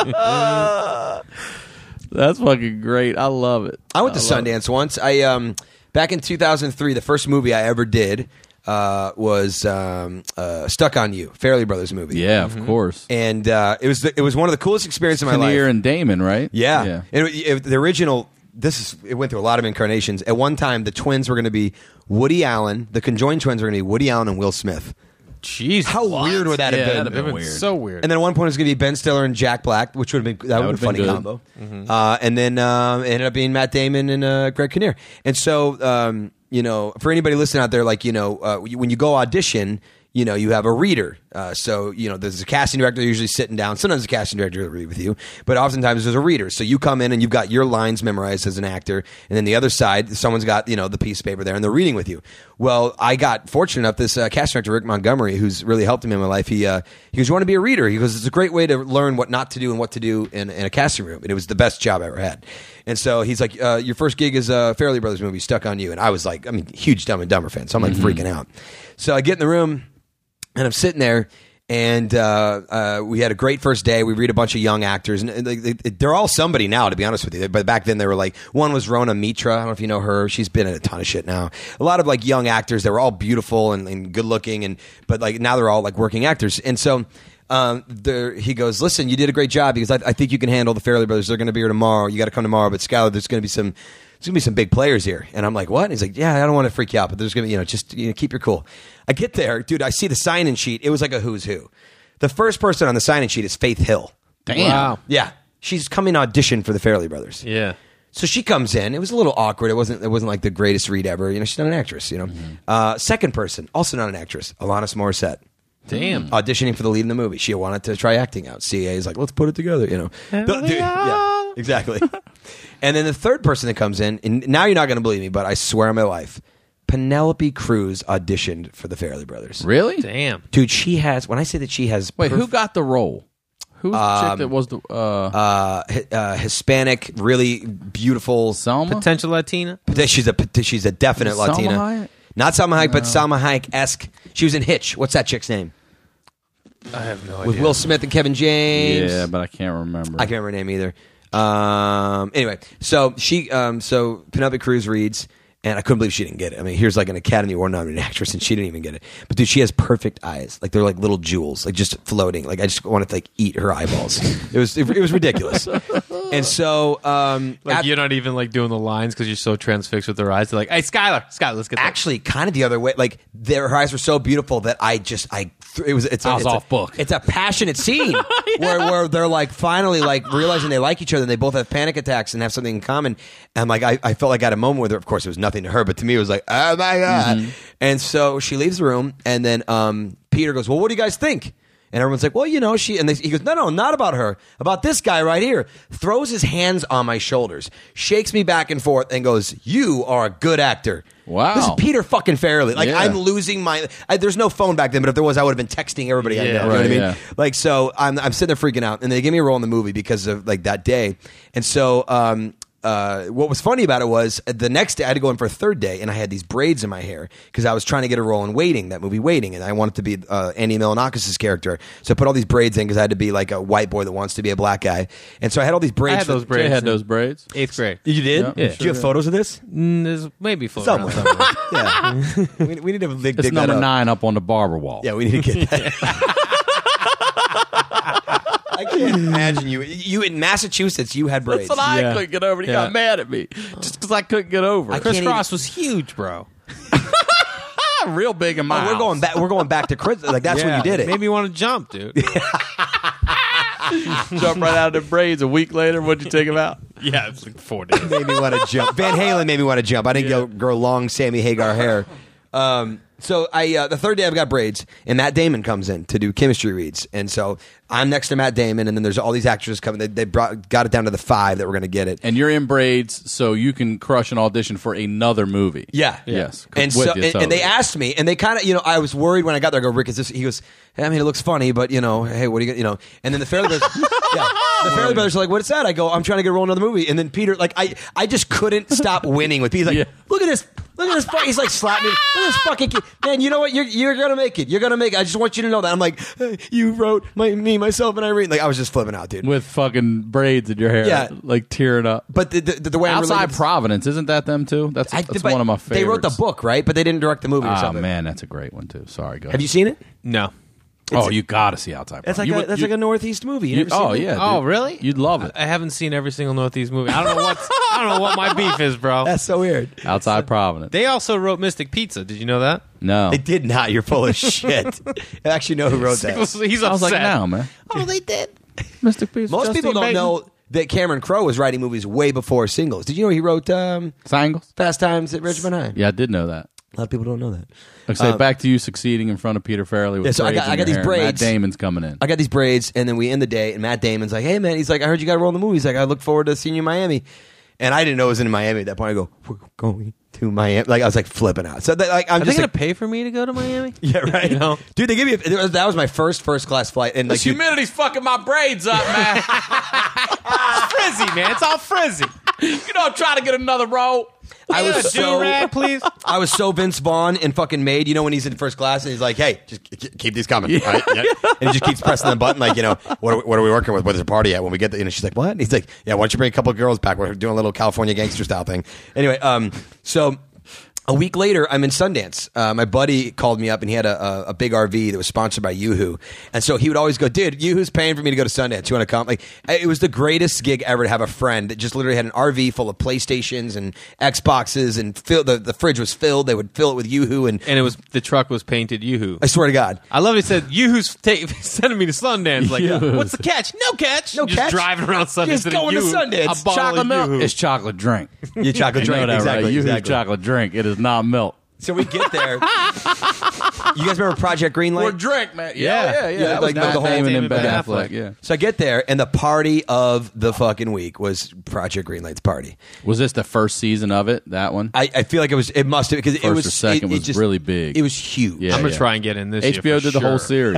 That's fucking great. I love it. I went to Sundance once. I back in 2003, the first movie I ever did was Stuck on You, Farrelly Brothers movie. Yeah, of course. And it was one of the coolest experiences of my life. Kinnear and Damon, right? Yeah. And the original, it went through a lot of incarnations. At one time, the twins were going to be Woody Allen. The conjoined twins were going to be Woody Allen and Will Smith. Jeez. How weird would that Yeah, have that'd been? have been weird. So weird. And then at one point it was going to be Ben Stiller and Jack Black, which would have been a would've funny been good. combo. And then it ended up being Matt Damon and Greg Kinnear. And so, for anybody listening out there, like when you go audition, you have a reader. So there's a casting director usually sitting down. Sometimes the casting director will read with you, but oftentimes there's a reader. So you come in and you've got your lines memorized as an actor, and then the other side, someone's got the piece of paper there, and they're reading with you. Well, I got fortunate enough. This casting director, Rick Montgomery, who's really helped me in my life. He goes, "You want to be a reader?" He goes, "It's a great way to learn what not to do and what to do in a casting room." And it was the best job I ever had. And so he's like, "Your first gig is a Farrelly Brothers movie, Stuck on You." And I was like, huge Dumb and Dumber fan, so I'm like freaking out. So I get in the room. And I'm sitting there, and we had a great first day. We read a bunch of young actors, and they're all somebody now, to be honest with you. But back then, they were like, one was Rona Mitra. I don't know if you know her. She's been in a ton of shit now. A lot of like young actors. They were all beautiful and good looking, but like now they're all like working actors. And so he goes, "Listen, you did a great job because I think you can handle the Farrelly Brothers. They're going to be here tomorrow. You got to come tomorrow. But Skylar, there's going to be some big players here." And I'm like, "What?" And he's like, "Yeah, I don't want to freak you out, but there's going to be, just keep your cool." I get there, dude. I see the sign-in sheet. It was like a who's who. The first person on the sign-in sheet is Faith Hill. Damn. Wow. Yeah, she's coming to audition for the Farrelly Brothers. Yeah. So she comes in. It was a little awkward. It wasn't like the greatest read ever. She's not an actress. Second person, also not an actress, Alanis Morissette. Damn. Auditioning for the lead in the movie. She wanted to try acting out. CA is like, let's put it together, Yeah, exactly. And then the third person that comes in, and now you're not going to believe me, but I swear on my life, Penelope Cruz auditioned for the Farrelly Brothers. Really? Damn. Dude, she has, when I say that she has... Wait, who got the role? Who's the chick that was the Hispanic, really beautiful... Selma? Potential Latina. She's a definite Is it Salma Latina. Hayek? Not Salma Hayek, but Salma Hayek-esque. She was in Hitch. What's that chick's name? I have no idea. With Will Smith and Kevin James. Yeah, but I can't remember. I can't remember her name either. Anyway, so Penelope Cruz reads, And I couldn't believe she didn't get it. I mean, here's like an Academy Award nominated actress, and she didn't even get it. But dude, she has perfect eyes. Like they're like little jewels, like just floating. Like I just wanted to like eat her eyeballs. It was ridiculous. And so, you're not even like doing the lines because you're so transfixed with their eyes. They're like, "Hey, Skylar, let's get that." Actually, kind of the other way. Like her eyes were so beautiful that I was off book. It's a passionate scene where they're like finally like realizing they like each other and they both have panic attacks and have something in common. And like I felt like I had a moment with her. Of course, it was nothing to her, but to me, it was like, oh my god. Mm-hmm. And so she leaves the room, and then Peter goes, "Well, what do you guys think?" And everyone's like, "Well, you know, she..." And he goes, "No, not about her. About this guy right here." Throws his hands on my shoulders, shakes me back and forth, and goes, "You are a good actor." Wow. This is Peter fucking Farrelly. Like, Yeah. I'm losing my... there's no phone back then, but if there was, I would have been texting everybody I know. You know what I mean? yeah. Like, so I'm sitting there freaking out, and they give me a role in the movie because of, like, that day. And so... what was funny about it was the next day I had to go in for a third day, and I had these braids in my hair because I was trying to get a role in Waiting, that movie Waiting, and I wanted to be Andy Milonakis' character. So I put all these braids in because I had to be like a white boy that wants to be a black guy. And so I had all these braids. I had those Jay braids. had those braids. 8th grade. You did? Yeah. Do you have photos of this? There's maybe floating Somewhere. around somewhere. Yeah. we need to dig It's that number up. 9 up on the barber wall. Yeah, we need to get that. I can't imagine you in Massachusetts. You had braids. That's what I Yeah. couldn't get over. He Yeah. got mad at me just because I couldn't get over. I it. can't Chris Cross was huge, bro. Real big in my Oh, we're house. going back. We're going back to Chris. Like that's when you did it. Made me want to jump, dude. Jump right out of the braids. A week later, what'd you take him out? Yeah, it's like 4 days. Made me want to jump. Van Halen made me want to jump. I didn't grow long Sammy Hagar hair. So the third day I've got braids, and Matt Damon comes in to do chemistry reads, and so I'm next to Matt Damon, and then there's all these actresses coming. They got it down to the 5 that were going to get it. And you're in braids, so you can crush an audition for another movie. Yeah. Yes. And With so you, and totally. they asked me, and they kind of, I was worried when I got there. I go, "Rick, is this?" He goes, "I mean, it looks funny, but hey, what are you gonna, And then the Farrelly brothers, the Farrelly brothers are like, "What's that?" I go, "I'm trying to get a role in another movie." And then Peter, like, I just couldn't stop winning with Peter. He's like, Yeah. Look at this. He's like slapping me. Look at this fucking kid. Man, you know what? You're gonna make it. You're gonna make it. I just want you to know that. I'm like, hey, you wrote me, myself, and Irene. Like, I was just flipping out, dude. with fucking braids in your hair, Yeah. like tearing up. But the way Outside I'm related, Providence, isn't that them too? That's but one of my favorites. They wrote the book, right? But they didn't direct the movie or Ah, something. man, that's a great one too. Sorry, go ahead. Have you seen it? No. Oh, you got to see Outside That's Providence. like like a Northeast movie. You never seen Oh it? yeah. Oh, dude. really? You'd love it. I haven't seen every single Northeast movie. I don't know what my beef is, bro. That's so weird. Outside Providence. They also wrote Mystic Pizza. Did you know that? No. They did not. You're full of shit. I actually know who wrote that. He's upset. I was like, no, man. Oh, they did. Mystic Pizza. Most Justine people don't Bateman. know that Cameron Crowe was writing movies way before Singles. Did you know he wrote Singles. Fast Times at Ridgemont High? Yeah, I did know that. A lot of people don't know that. Like say, back to you succeeding in front of Peter Farrelly with Yeah, so I braids got in your these hair. braids. Matt Damon's coming in. I got these braids, and then we end the day, and Matt Damon's like, "Hey, man," he's like, "I heard you got a role in the movie." He's like, "I look forward to seeing you in Miami." And I didn't know it was in Miami at that point. I go, "We're going to Miami." Like, I was like flipping out. So I'm Are they just going like, to pay for me to go to Miami? yeah, right. You know? Dude, they give me that was my first class flight, and like, dude, humidity's fucking my braids up, man. It's frizzy, man. It's all frizzy. You know, I'm trying to get another role. I was so do-rag, please. I was so Vince Vaughn in fucking Made. You know when he's in first class and he's like, "Hey, just keep these coming," right? Yeah. And he just keeps pressing the button, like, what are we working with? Where's the party at when we get there? She's like, "What?" And he's like, "Yeah, why don't you bring a couple of girls back? We're doing a little California gangster style thing." Anyway, so. A week later, I'm in Sundance. My buddy called me up, and he had a big RV that was sponsored by Yoo-Hoo. And so he would always go, "Dude, Yoo-Hoo's paying for me to go to Sundance. You want to come?" Like, it was the greatest gig ever to have a friend that just literally had an RV full of PlayStations and Xboxes, and the fridge was filled. They would fill it with Yoo-Hoo, and And the truck was painted Yoo-Hoo. I swear to God. I love it. He said, Yoo-Hoo's sending me to Sundance. Like, what's the catch? No catch. No Just catch. driving around Sundance. Just in a going to Yoo-Hoo, Sundance. a bottle Chocolate of milk. Yoo-Hoo. It's chocolate drink. Your chocolate You know drink, that, exactly. right? Yoo-Hoo's exactly. chocolate drink. It is not milk. So we get there. You guys remember Project Greenlight? Or drink, man. Yeah. Yeah. Yeah, That was like Matt the whole Damon Damon and Ben Ben Affleck. Affleck. Yeah. So I get there, and the party of the fucking week was Project Greenlight's party. Was this the first season of it? That one? I feel like it must have, because it First was or second it was just really big. It was huge. Yeah. I'm going to try and get in this HBO year for did the whole sure. series.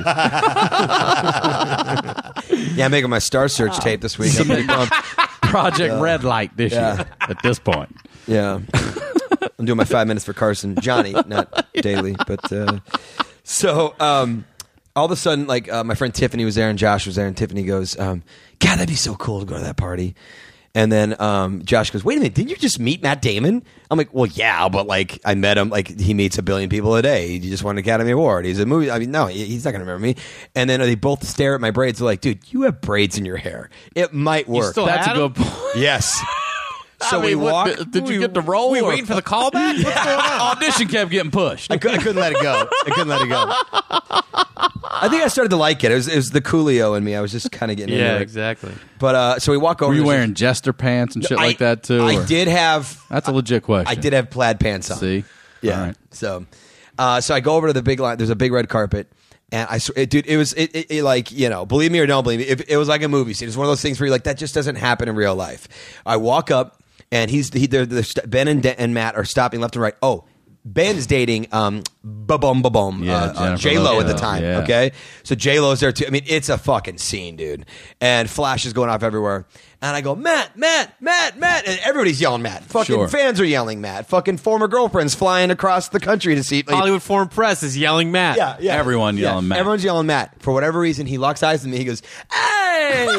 Yeah, I'm making my Star Search tape this week. I'm pretty pumped. Project Red Light this Yeah. year. At this point, Yeah. I'm doing my 5 minutes for Carson. Johnny, not daily. But so all of a sudden, like my friend Tiffany was there and Josh was there, and Tiffany goes, "God, that'd be so cool to go to that party." And then Josh goes, wait a minute, didn't you just meet Matt Damon? I'm like, well, yeah, but like I met him. Like he meets 1 billion people a day. He just won an Academy Award. He's a movie. I mean, no, he's not going to remember me. And then they both stare at my braids. They're like, dude, you have braids in your hair. It might work. still That's a had good him? point. Yes. So we walk. Did you get the role? We or- waiting for the callback? What's going on? Audition kept getting pushed. I couldn't let it go. I think I started to like it. It was the Coolio in me. I was just kind of getting into it. exactly. But so we walk over. Were you there's wearing jester pants and shit like that too? I or- did have. That's a legit question. I did have plaid pants on. See? Yeah. All right. So I go over to the big line. There's a big red carpet. And dude, it was like, you know, believe me or don't believe me, it was like a movie scene. It's one of those things where you're like, that just doesn't happen in real life. I walk up, and Ben and Matt are stopping left and right. Oh, Ben's dating Jennifer J-Lo at the Lopez. time. Yeah. Okay, so J-Lo's there too. I mean, it's a fucking scene, dude. And flash is going off everywhere. And I go, Matt, and everybody's yelling Matt. Fucking Sure. fans are yelling Matt. Fucking former girlfriends flying across the country to see. Like, Hollywood Foreign Press is yelling Matt. yeah. Everyone yelling Matt. Everyone's yelling Matt. For whatever reason, he locks eyes with me. He goes, hey!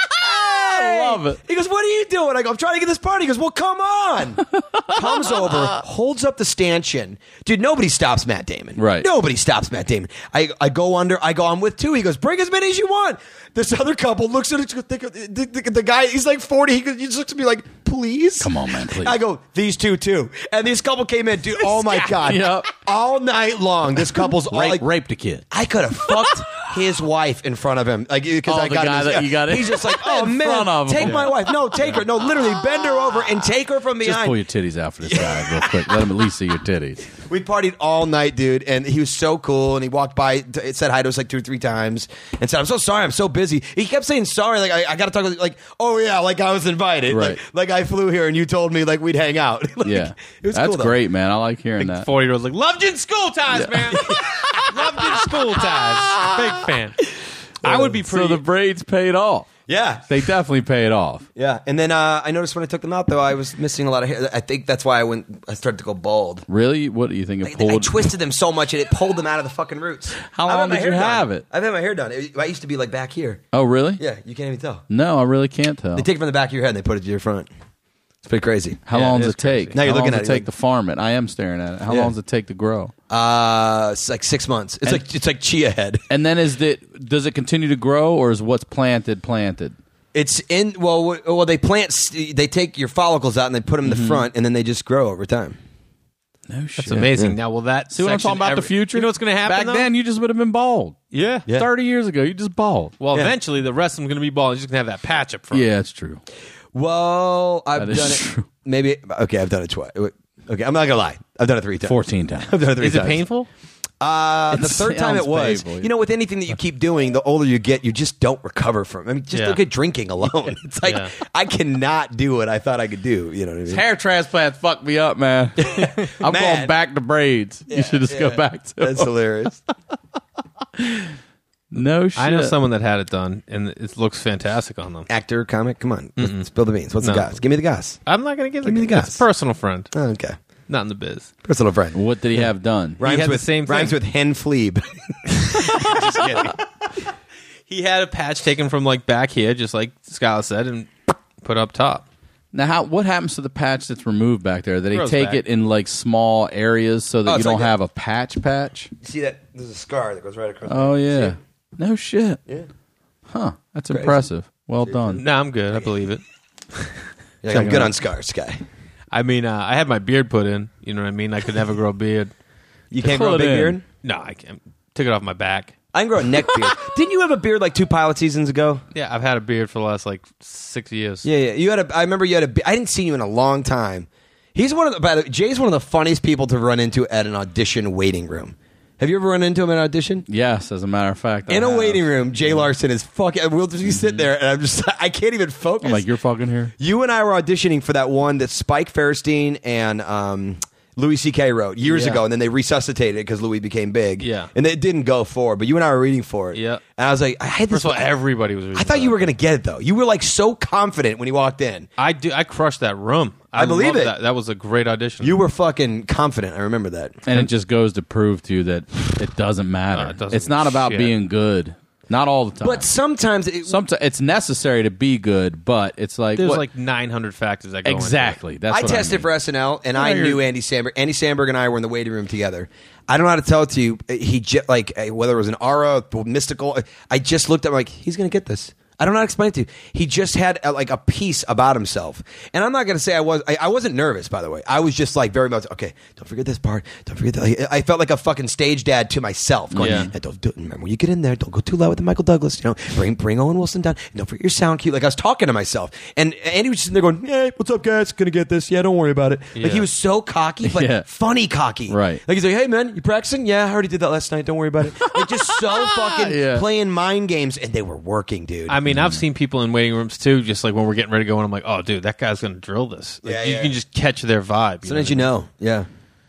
I love it. He goes, what are you doing? I go, I'm trying to get this party. He goes, well, come on. Comes over, holds up the stanchion. Dude, nobody stops Matt Damon. Right. Nobody stops Matt Damon. I go, I'm with 2. He goes, bring as many as you want. This other couple looks at it. The guy, he's like 40. He just looks at me like, please? Come on, man, please. I go, these two too. And this couple came in, dude. Oh my God. Yep. All night long, this couple's all like, raped a kid. I could have fucked his wife in front of him, like because Oh, I the got guy him. that you got in- He's just like, oh in man, front of him. take my wife. No, take her. No, literally bend her over and take her from Just behind. pull your titties out for this guy real quick. Let him at least see your titties. We partied all night, dude, and he was so cool. And he walked by, said hi to us like 2 or 3 times, and said, "I'm so sorry, I'm so busy." He kept saying sorry, like I got to talk with, like, oh yeah, like I was invited, Right. like I flew here and you told me like we'd hang out. Like, Yeah. it was That's cool, though. great, man. I like hearing that. 40-year-old's like, loved you in school ties, man. Loved you in school ties. Big fan. I would be So pretty. the braids paid off. Yeah, They definitely paid off. yeah. And then I noticed when I took them out, though, I was missing a lot of hair. I think that's why I started to go bald. Really? What do you think? It pulled? I twisted them so much and it pulled them out of the fucking roots. How I've long had my did you hair done. have it? I've had my hair done. I used to be like back here. Oh, really? Yeah, you can't even tell. No, I really can't tell. They take it from the back of your head and they put it to your front. It's pretty crazy. How Yeah, long it does is it take? Now you're How long looking does at it it take to farm it? I am staring at it. How Yeah. long does it take to grow? It's like 6 months. It's like chia head. And then does it continue to grow, or is what's planted? It's in well they they take your follicles out and they put them in the front and then they just grow over time. No shit. That's amazing. Now, will that See what I'm section talking about? The ever- future. You know what's going to happen? Back though? then, you just would have been bald. yeah. Yeah. 30 years ago, you just bald. Well, Yeah. eventually, the rest of them going to be bald. You're just going to have that patch up front. Yeah, it's true. Well, I've That done is it. true. Maybe I've done it twice. Okay, I'm not gonna lie. I've done it 3 times. 14 times. I've done it 3 Is it times. painful? The It third time it sounds was. painful. You know, with anything that you keep doing, the older you get, you just don't recover from. I mean, just Yeah. look at drinking alone. It's like Yeah. I cannot do what I thought I could do. You know what I mean? Hair transplants fucked me up, man. I'm Man. going back to braids. you should just go back to That's them. hilarious. No shit. I know someone that had it done, and it looks fantastic on them. Actor, comic. Come on, let's spill the beans. What's No. the goss? Give me the goss. I'm not going to give me the It's guess. a personal friend, Oh, okay, not in the biz. personal friend. What did he have done? Rhymes had the with same rhymes thing. with hen fleeb. Just kidding. He had a patch taken from like back here, just like Skylar said, and put up top. Now, what happens to the patch that's removed back there? That they Grows take back. it in like small areas so that Oh, you it's don't like that. have a patch? See that? There's a scar that goes right across. Oh yeah. See? No shit. Yeah. Huh. That's Crazy. impressive. Well done. No, I'm good. I believe it. Yeah, Check I'm it good out. on scars, guy. I mean, I had my beard put in. You know what I mean? I could never grow a beard. You can't Pull grow a it big in. beard. No, I can't. Took it off my back. I can grow a neck beard. Didn't you have a beard like 2 pilot seasons ago? Yeah, I've had a beard for the last like 6 years. Yeah. You had a. I remember you had a. I didn't see you in a long time. He's one of the. By the way, Jay's one of the funniest people to run into at an audition waiting room. Have you ever run into him at an audition? Yes, as a matter of fact. In I a have. waiting room, Jay Larson is fucking. We'll just sit there, and I'm just. I can't even focus. I'm like, you're fucking here? You and I were auditioning for that one that Spike Fairstein and Louis C.K. wrote years Yeah. ago, and then they resuscitated it because Louis became big. Yeah. and it didn't go forward. But you and I were reading for it. Yeah. and I was like, I had this. First of all, everybody was. I thought you were going to get it though. You were like so confident when you walked in. I crushed that room. I believe loved it. That was a great audition. You were fucking confident. I remember that. And it just goes to prove to you that it doesn't matter. No, it doesn't it's not about shit. being good. Not all the time. But sometimes it's necessary to be good, but it's like There's what- like 900 factors that go exactly. That's I what tested I mean. for SNL, and I knew Andy Samberg. Andy Samberg and I were in the waiting room together. I don't know how to tell it to you. He whether it was an aura, mystical. I just looked at him like, he's going to get this. I don't know how to explain it to you. He just had a piece about himself, and I'm not going to say I wasn't nervous. By the way, I was just like very much okay. Don't forget this part. Don't forget that. I felt like a fucking stage dad to myself. Going, Yeah. "Hey, don't remember when you get in there. Don't go too loud with the Michael Douglas. You know, bring Owen Wilson down. And don't forget your sound cue." Like I was talking to myself, and Andy was just sitting there going, "Hey, what's up, guys? Gonna get this. Yeah, don't worry about it." Like he was so cocky, but Yeah. funny cocky. Right. Like he's like, "Hey, man, you practicing? Yeah, I already did that last night. Don't worry about it." Like just so fucking Yeah. playing mind games, and they were working, dude. I mean, I've seen people in waiting rooms too, just like when we're getting ready to go, and I'm like, oh, dude, that guy's going to drill this. Like, Yeah, you yeah. can just catch their vibe. Sometimes what I mean? yeah.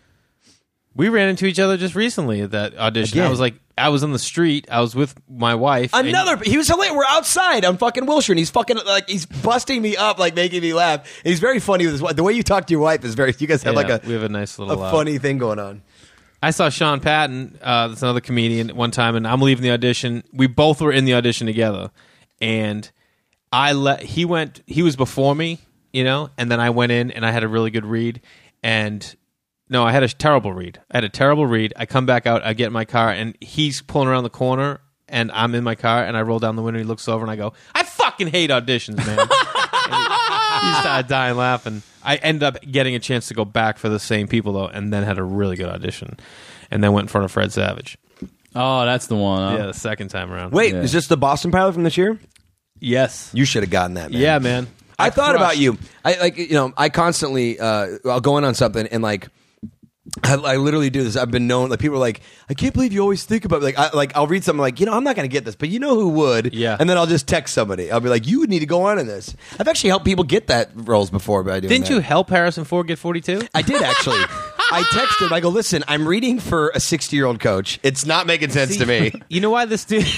We ran into each other just recently at that audition. Again. I was on the street. I was with my wife. and- He was hilarious. We're outside on fucking Wilshire, and he's fucking he's busting me up, like making me laugh. And he's very funny with his wife. The way you talk to your wife is very. You guys have Yeah, we have a nice little funny thing going on. I saw Sean Patton, that's another comedian, one time, and I'm leaving the audition. We both were in the audition together, and he was before me, you know, and then I went in and I had a really good read, and no, I had a terrible read. I come back out, I get in my car, and he's pulling around the corner, and I'm in my car, and I roll down the window, and he looks over, and I go, I fucking hate auditions, man. He started dying laughing. I ended up getting a chance to go back for the same people, though, and then had a really good audition, and then went in front of Fred Savage. Oh, that's the one. Huh? Yeah, the second time around. Wait, Yeah. is this the Boston pilot from this year? Yes. You should have gotten that, man. Yeah, man. I thought crushed. about you. I constantly I'll go in on something and like I literally do this. I've been known like people are like, I can't believe you always think about I'll read something like, I'm not going to get this, but you know who would? Yeah. And then I'll just text somebody. I'll be like, you would need to go on in this. I've actually helped people get that roles before by doing Didn't that. you help Harrison Ford get 42? I did actually. I texted him. I go, listen, I'm reading for a 60-year-old coach. It's not making sense to me. You know why this dude?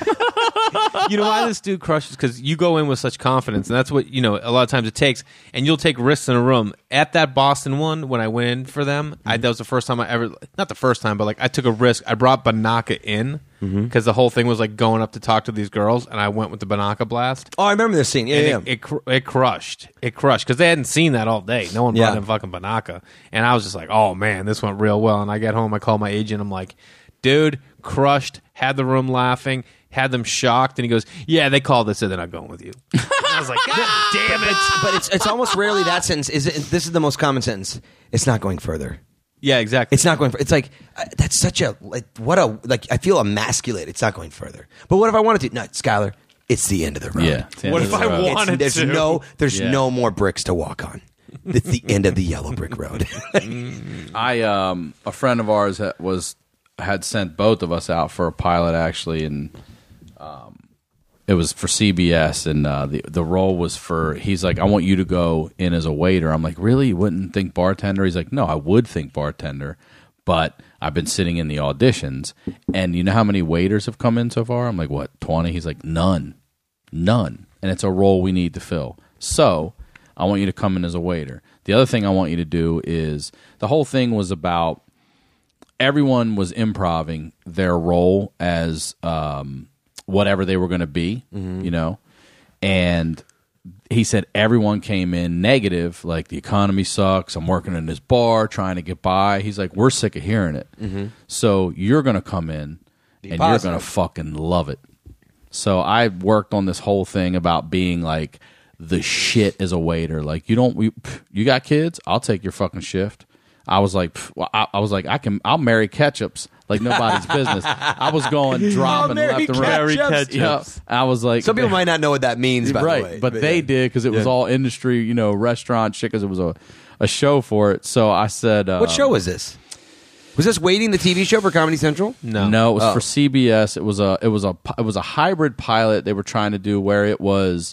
You know why this dude crushes? Because you go in with such confidence, and that's what a lot of times it takes. And you'll take risks in a room. At that Boston one, when I went in for them, that was the first time I ever—not the first time, but like I took a risk. I brought Banaka in because the whole thing was like going up to talk to these girls, and I went with the Banaka blast. Oh, I remember this scene. Yeah, And it crushed. It crushed because they hadn't seen that all day. No one brought in fucking Banaka, and I was just like, "Oh man, this went real well." And I get home, I call my agent. I'm like, "Dude, crushed." Had the room laughing. Had them shocked, and he goes, "Yeah, they called this, and they're not going with you." I was like, "God damn it!" But it's almost rarely that sentence. This is the most common sentence. It's not going further. Yeah, exactly. It's not going. It's like that's such a I feel emasculated. It's not going further. But what if I wanted to? No, Skylar, it's the end of the road. Yeah. it's the What end if of the I road. want- wanted There's to. there's Yeah. no more bricks to walk on. It's the end of the yellow brick road. A friend of ours had sent both of us out for a pilot actually, and it was for CBS, and the role was for. He's like, I want you to go in as a waiter. I'm like, really? You wouldn't think bartender? He's like, no, I would think bartender, but I've been sitting in the auditions, and you know how many waiters have come in so far? I'm like, what, 20? He's like, none, and it's a role we need to fill. So I want you to come in as a waiter. The other thing I want you to do is the whole thing was about. Everyone was improvising their role as whatever they were going to be, and he said everyone came in negative, like the economy sucks, I'm working in this bar trying to get by. He's like, we're sick of hearing it. So you're going to come in and you're going to fucking love it. So I worked on this whole thing about being like the shit as a waiter. Like, you got kids? I'll take your fucking shift. I was like, I'll marry ketchups like nobody's business. I was going dropping left and right. Yeah. I was like, Some people might not know what that means, by the way. right? But they did because it was all industry, restaurant shit. Because it was a show for it. So I said, What show was this? Was this Waiting, the TV show for Comedy Central? No, it was for CBS. It was a hybrid pilot they were trying to do where it was.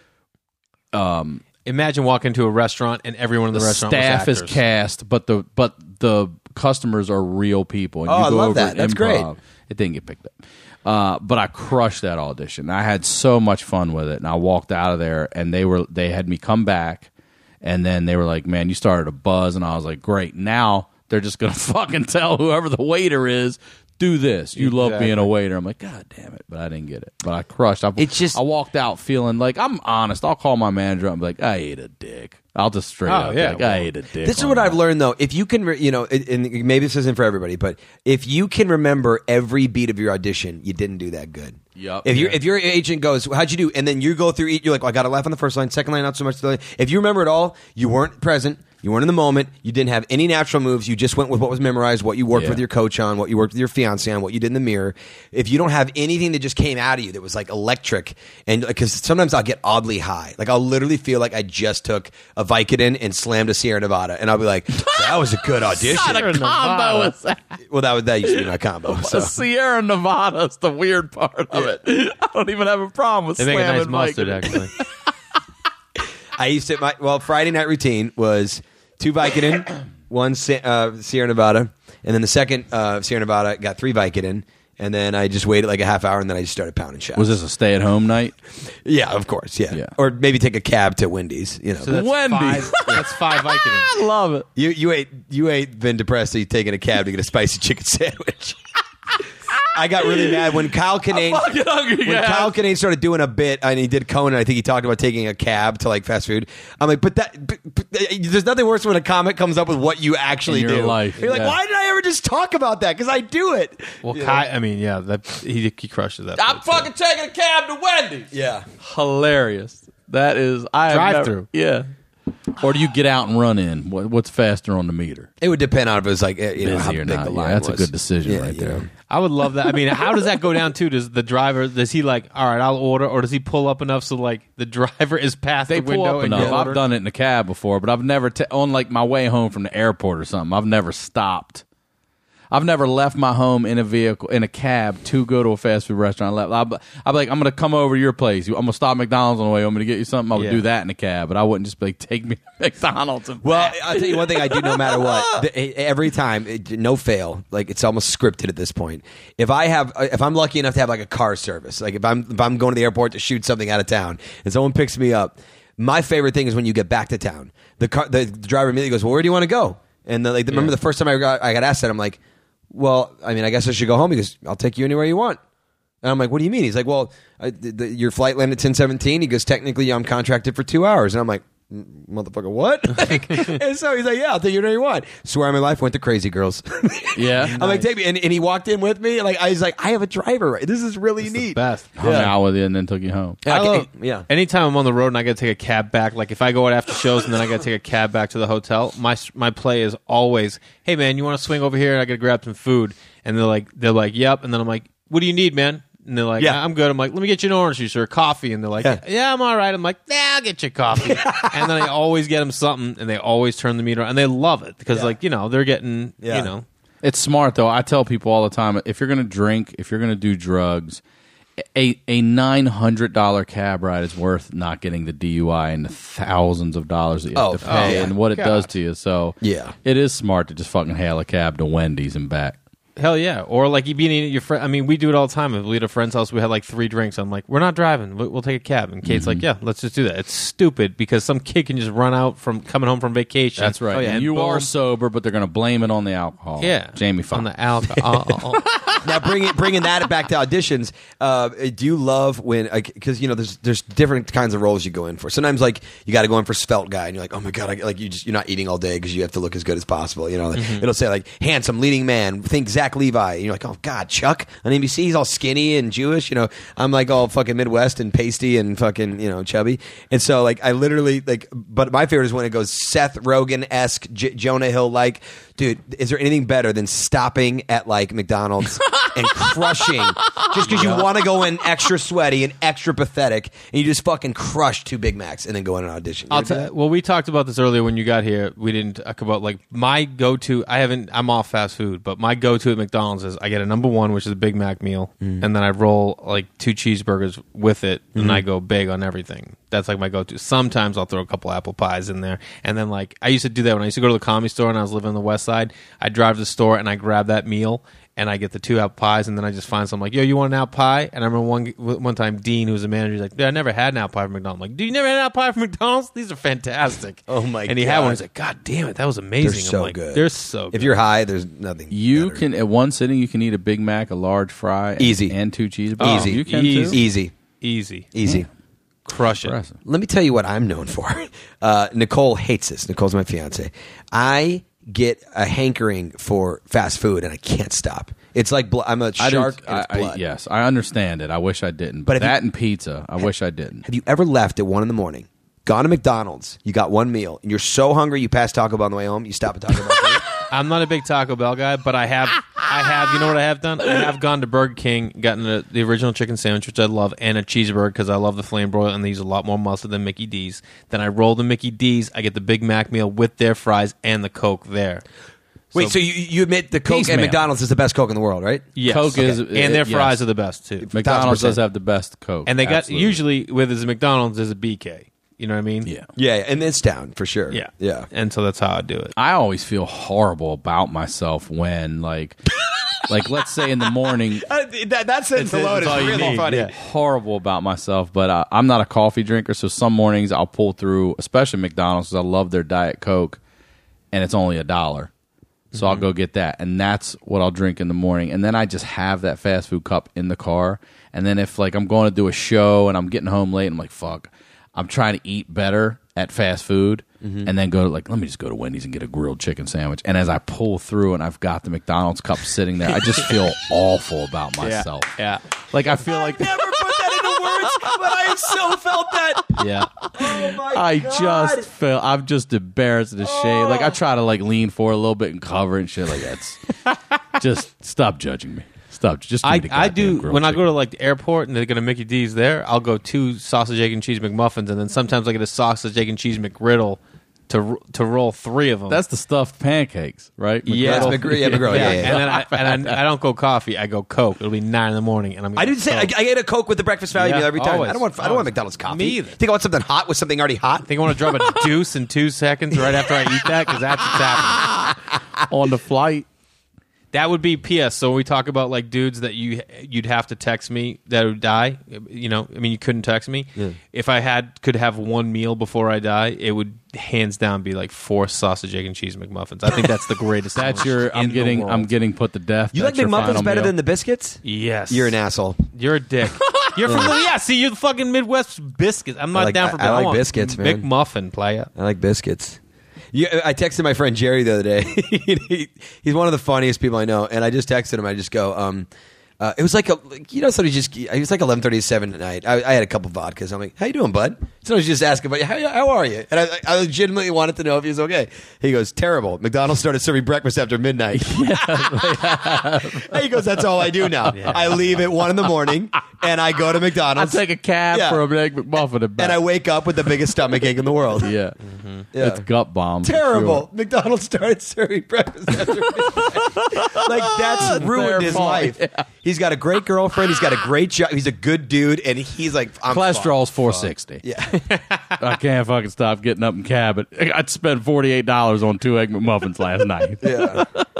Imagine walking into a restaurant and everyone in the restaurant staff was is actors. cast, but the customers are real people. And Oh, you I go love over that. and That's great. It didn't get picked up, but I crushed that audition. I had so much fun with it, and I walked out of there, and they had me come back, and then they were like, "Man, you started a buzz," and I was like, "Great!" Now they're just gonna fucking tell whoever the waiter is do this. You love being a Exactly. waiter. I'm like, God damn it. But I didn't get it. But I crushed. I walked out feeling like, I'm honest. I'll call my manager. I'm like, I ate a dick. I'll just straight up be like, I ate a dick. This is on what that. I've learned, though. If you can, and maybe this isn't for everybody, but if you can remember every beat of your audition, you didn't do that good. Yep. If your agent goes, how'd you do? And then you go through each, you're like, well, I got a laugh on the first line, second line, not so much. If you remember it all, you weren't present. You weren't in the moment. You didn't have any natural moves. You just went with what was memorized, what you worked Yeah. with your coach on, what you worked with your fiance on, what you did in the mirror. If you don't have anything that just came out of you that was like electric, and because sometimes I'll get oddly high, like I'll literally feel like I just took a Vicodin and slammed a Sierra Nevada, and I'll be like, that was a good audition. What kind of combo is that? Well, that used to be my combo. The So. Sierra Nevada is the weird part of it. I don't even have a problem with They make a nice slamming mustard, Vicodin. actually. I used to Friday night routine was 2 Vicodin, 1 Sierra Nevada, and then the second Sierra Nevada got 3 Vicodin, and then I just waited like a half hour, and then I just started pounding shots. Was this a stay-at-home night? Yeah, of course, yeah. Yeah. Or maybe take a cab to Wendy's. You know, So that's Wendy's. That's 5 Vicodins. I love it. you ain't been depressed, so you taking a cab to get a spicy chicken sandwich. I got really mad when Kyle Kinane. fucking hungry, When guys. Kyle Kinane started doing a bit, and he did Conan, I think he talked about taking a cab to like fast food. I'm like, but there's nothing worse when a comic comes up with what you actually In your do. life, You're like, yeah. why did I ever just talk about that? Because I do it. Well, Kai, I mean, yeah, he crushes that. I'm bit, too. fucking taking a cab to Wendy's. Yeah. Hilarious. That is. I have Drive-through. never- Yeah. Or do you get out and run in? What's faster on the meter? It would depend on if it was like, how Busy or big not. the Yeah, line that's was. a good decision Yeah, right you there. know. I would love that. I mean, how does that go down too? Does the driver, does he like, all right, I'll order, or does he pull up enough so like the driver is past They the window pull up and enough. you order? I've done it in a cab before, but I've never on like my way home from the airport or something. I've never stopped. I've never left my home in a vehicle in a cab to go to a fast food restaurant. I'm like, I'm going to come over to your place. I'm going to stop at McDonald's on the way. I'm going to get you something. I would Yeah. do that in a cab, but I wouldn't just be like, take me to McDonald's. And Well, I'll tell you one thing I do no matter what. Every time, no fail. Like it's almost scripted at this point. If I'm lucky enough to have like a car service, like if I'm going to the airport to shoot something out of town and someone picks me up, my favorite thing is when you get back to town. The driver immediately goes, "Well, where do you want to go?" And remember the first time I got asked that, I'm like, "Well, I mean, I guess I should go home." He goes, "I'll take you anywhere you want." And I'm like, "What do you mean?" He's like, "Well, your flight landed at 10:17." He goes, "Technically, I'm contracted for 2 hours." And I'm like, "Motherfucker, what?" And so he's like, "Yeah, I'll take you anywhere you want." Swear on my life, went to Crazy Girls. yeah. I'm like, "Take me," and he walked in with me. Like I was like, "I have a driver. Right? This is really neat." Best. Hung out with you and then took you home. Yeah, I love, yeah. Anytime I'm on the road and I got to take a cab back, like if I go out after shows and then I got to take a cab back to the hotel, my play is always, "Hey man, you want to swing over here? I got to grab some food." And they're like, "Yep." And then I'm like, "What do you need, man?" And they're like, Yeah. "I'm good." I'm like, "Let me get you an orange juice or a coffee." And they're like, "Yeah, I'm all right." I'm like, "I'll get you coffee." And then I always get them something, and they always turn the meter on, and they love it because, like, they're getting, Yeah. It's smart though. I tell people all the time, if you're going to drink, if you're going to do drugs, a $900 cab ride is worth not getting the DUI and the thousands of dollars that you have to pay yeah. and what it God. does to you. So Yeah. it is smart to just fucking hail a cab to Wendy's and back. Hell yeah. Or like you being at your friend. I mean, we do it all the time. If we at a friend's house, we had like 3 drinks. I'm like, "We're not driving. We'll take a cab." And Kate's like, "Yeah, let's just do that." It's stupid because some kid can just run out from coming home from vacation. That's right. Oh, yeah. And you boom. are sober, but they're going to blame it on the alcohol. Yeah. Jamie on Foxx. the alcohol. Now bringing that back to auditions, do you love when because there's different kinds of roles you go in for. Sometimes like you got to go in for svelte guy and you're like, "Oh my god," you're not eating all day because you have to look as good as possible. It'll say like handsome leading man, think Zach Levi, and you're like, "Oh god, Chuck on NBC, he's all skinny and Jewish." I'm like all fucking Midwest and pasty and fucking chubby. And so like I literally but my favorite is when it goes Seth Rogen-esque, Jonah Hill like. Dude, is there anything better than stopping at like McDonald's and crushing just because you want to go in extra sweaty and extra pathetic and you just fucking crush 2 Big Macs and then go in an audition? Well, we talked about this earlier when you got here. We didn't talk about like my go-to. I'm off fast food, but my go-to at McDonald's is I get a number 1, which is a Big Mac meal, and then I roll like 2 cheeseburgers with it, and I go big on everything. That's like my go-to. Sometimes I'll throw a couple apple pies in there. And then like I used to do that when I used to go to the Comedy Store and I was living on the west side. I'd drive to the store and I grab that meal and I get the 2 apple pies and then I just find something like, yo, you want an apple pie? And I remember one time Dean, who was a manager, he's like, dude, I never had an apple pie from McDonald's. I'm like, dude, you never had an apple pie from McDonald's? These are fantastic. Oh my And he had one. He's like, God damn it, that was amazing. They're so I'm like, good. They're so good. If you're high, there's nothing. You better. can at one sitting you can eat a Big Mac, a large fry, Easy. and 2 cheeseburgers. Easy. You can Easy. too. Easy. Crush it. Impressive. Let me tell you what I'm known for. Nicole hates this. Nicole's my fiance. I get a hankering for fast food and I can't stop. It's like I'm a shark in its blood. Yes, I understand it. I wish I didn't. But But if you- that and pizza, I wish I didn't. Have you ever left at 1 a.m, gone to McDonald's, you got one meal, and you're so hungry you pass Taco Bell on the way home, you stop at Taco Bell food? I'm not a big Taco Bell guy, but I have, you know what I have done? I have gone to Burger King, gotten the original chicken sandwich, which I love, and a cheeseburger because I love the flame broil, and they use a lot more mustard than Mickey D's. Then I roll the Mickey D's, I get the Big Mac meal with their fries and the Coke there. Wait, so you admit the Coke at Piecemeal. McDonald's is the best Coke in the world, right? Yes. Coke is- and their yes. fries are the best too. McDonald's 1000%. does have the best Coke. And they got Absolutely. usually with his McDonald's there's a BK. You know what I mean? Yeah. Yeah, and it's down for sure. Yeah. Yeah. And so that's how I do it. I always feel horrible about myself when like let's say in the morning That sentence alone is all you really need, funny. yeah. horrible about myself, but I'm not a coffee drinker, so some mornings I'll pull through, especially McDonald's, because I love their Diet Coke, and it's only $1. So I'll go get that, and that's what I'll drink in the morning. And then I just have that fast food cup in the car. And then if like I'm going to do a show and I'm getting home late, I'm like, fuck, I'm trying to eat better at fast food, and then go to like, let me just go to Wendy's and get a grilled chicken sandwich. And as I pull through and I've got the McDonald's cup sitting there, I just feel awful about myself. Yeah. Like I feel like Never put that into words, but I so felt that. Yeah. Oh my I God. just feel I'm just embarrassed and ashamed. Like I try to like lean forward a little bit and cover and shit. Like that's just stop judging me. Stop. Just give me the I goddamn do grilled when I go chicken. to like the airport and they're gonna Mickey D's there. I'll go 2 sausage, egg, and cheese McMuffins, and then sometimes I get a sausage, egg, and cheese McGriddle to roll 3 of them. That's the stuffed pancakes, right? yeah, That's McGriddle, yeah. And then I don't go coffee. I go Coke. It'll be 9 in the morning, and I'm. I didn't say I get a Coke with the breakfast value Yeah, meal every time. always, I don't want always. McDonald's coffee. Me either. Think I want something hot with something already hot. I think I want to drop a deuce in 2 seconds right after I eat that because that's what's happening. on the flight. That would be PS. So when we talk about like dudes that you'd have to text me that would die, you know, I mean you couldn't text me. Yeah. If I could have one meal before I die, it would hands down be like 4 sausage, egg, and cheese McMuffins. I think that's the greatest. That's sandwich your. I'm in the getting. world. I'm getting put to death. You like That's your McMuffins final better meal. than the biscuits? Yes. You're an asshole. You're a dick. You're from see you're the fucking Midwest biscuits. I'm not down for. I like want biscuits, man. McMuffin, playa. I like biscuits. I texted my friend Jerry the other day. He's one of the funniest people I know, and I just texted him. I just go, it was like it was like 11:37 at night. I had a couple vodkas. I'm like, "How you doing, bud?" So I was just asking about how are you, and I legitimately wanted to know if he was okay. He goes, "Terrible. McDonald's started serving breakfast after midnight." He goes, "That's all I do now. I leave at 1 a.m. and I go to I McDonald's. take a cab Yeah. for an egg McMuffin and back. and I wake up with the biggest stomach ache in the world." Yeah, Yeah. it's gut bomb. for Terrible. sure. McDonald's started serving breakfast after midnight. Like that's ruined their his fault, life. yeah. He's got a great girlfriend. He's got a great job. He's a good dude, and he's like, I'm Cholesterol's fucked. 460. Yeah. I can't fucking stop getting up in cab. I'd spend $48 on 2 egg McMuffins last night. Yeah.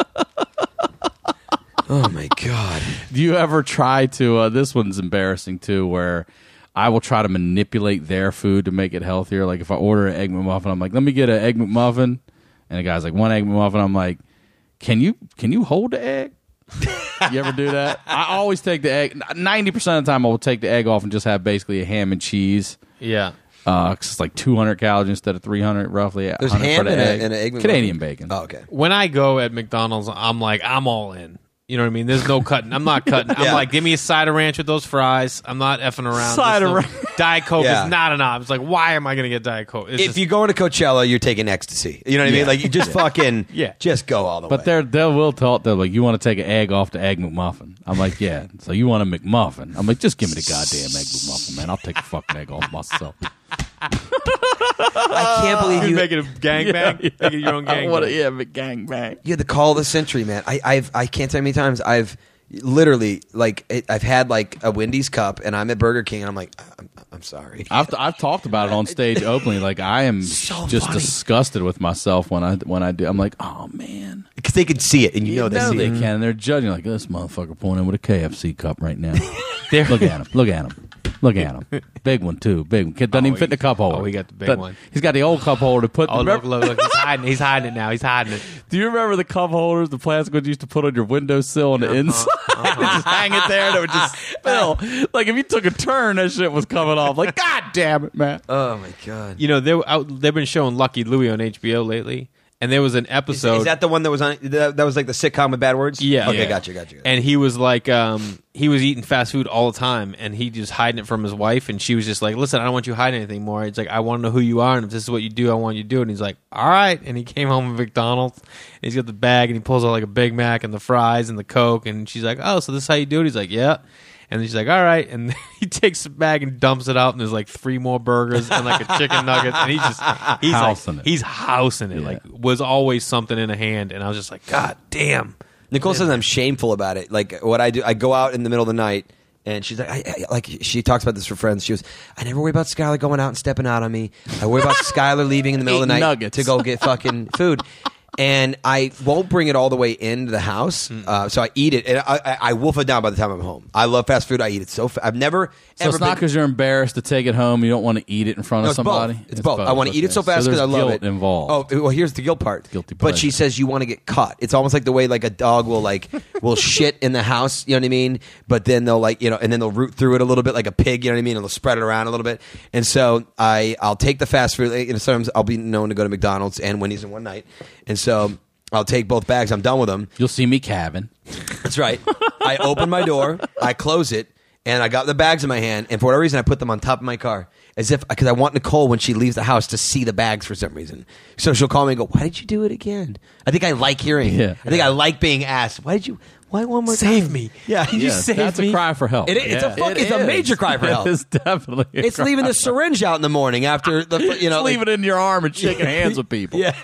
Oh my god. Do you ever try to? This one's embarrassing too, where I will try to manipulate their food to make it healthier. Like if I order an egg McMuffin, I'm like, let me get an egg McMuffin, and the guy's like, 1 egg McMuffin. I'm like, can you hold the egg? You ever do that? I always take the egg. 90% of the time, I will take the egg off and just have basically a ham and cheese. Yeah. 'Cause it's like 200 calories instead of 300, roughly. There's 100 ham for the and an egg McMuffin? Canadian bacon. Oh, okay. When I go at McDonald's, I'm like, I'm all in. You know what I mean? There's no cutting. I'm not cutting. Yeah. I'm like, give me a side of ranch with those fries. I'm not effing around. Side There's of no- ranch. Diet Coke Yeah. is not enough. It's like, why am I going to get Diet Coke? It's If just- you go into Coachella, you're taking ecstasy. You know what I mean? Like you just fucking Yeah. just go all the But way. they will talk. They're like, you want to take an egg off the egg McMuffin? I'm like, yeah. So you want a McMuffin? I'm like, just give me the goddamn egg McMuffin, man. I'll take the fucking egg off myself. I can't believe you you make it a gangbang. Yeah. Make it your own gangbang. Yeah, McGangbang. You had the call of the century, man. I can't tell you how many times I've literally, like I've had like a Wendy's cup, and I'm at Burger King, and I'm like, I'm sorry. I've talked about it on stage openly. Like I am So just funny. disgusted with myself when I do. I'm like, oh man, Because they can see it, and you know they see they it. can. And they're judging like this motherfucker pulling in with a KFC cup right now. Look at him. Look at him. Look at him. Big one too. Big one. Kid doesn't even fit in the cup holder. he got the big one. He's got the old cup holder to put. Oh, look, remember- look. He's hiding it now. He's hiding it. Do you remember the cup holders, the plastic ones you used to put on your windowsill on the inside? Just hang it there and it would just spill. Like if you took a turn, that shit was coming off. Like, God damn it, man. Oh my god! You know, they've been showing Lucky Louie on HBO lately, and there was an episode. Is that the one that was on? That was like the sitcom with bad words. Yeah. Okay, Yeah. gotcha. And he was like, he was eating fast food all the time, and he just hiding it from his wife, and she was just like, listen, I don't want you hiding anything more. He's like, I want to know who you are, and if this is what you do, I want you to do it. And he's like, all right. And he came home with McDonald's, and he's got the bag, and he pulls out like a Big Mac and the fries and the Coke, and she's like, oh, so this is how you do it? He's like, yeah. And then she's like, all right. And he takes the bag and dumps it out, and there's like 3 more burgers and like a chicken nugget. And he's Housing it. He's housing it. Yeah. Like, was always something in a hand. And I was just like, God damn. Nicole says I'm shameful about it. Like what I do, I go out in the middle of the night, and she's like, like she talks about this for friends. She goes, I never worry about Skylar going out and stepping out on me. I worry about Skylar leaving in the middle of the Eating night nuggets. to go get fucking food. And I won't bring it all the way into the house, so I eat it, and I wolf it down by the time I'm home. I love fast food. I eat it so fast. I've never So ever it's not been- because you're embarrassed to take it home. You don't want to eat it in front No, of it's somebody. both. It's both. I want to eat it so fast because there's I love guilt it. involved. Oh, well, here's the guilt part. Guilty But she pleasure. says you want to get caught. It's almost like the way like a dog will will shit in the house. You know what I mean? But then they'll and then they'll root through it a little bit like a pig. You know what I mean? And they'll spread it around a little bit. And so I'll take the fast food. And sometimes I'll be known to go to McDonald's and Wendy's in one night. And so I'll take both bags. I'm done with them. You'll see me calving. That's right. I open my door, I close it, and I got the bags in my hand. And for whatever reason, I put them on top of my car, as if because I want Nicole when she leaves the house to see the bags for some reason. So she'll call me and go, "Why did you do it again?" I think I like hearing. Yeah. I think I like being asked. Why one more Save time? me. Yeah. You save that's me. a cry for help. It's a major cry for help. It's definitely. A It's cry. leaving the syringe out in the morning after the It's like- leave it in your arm and shaking hands with people. Yeah.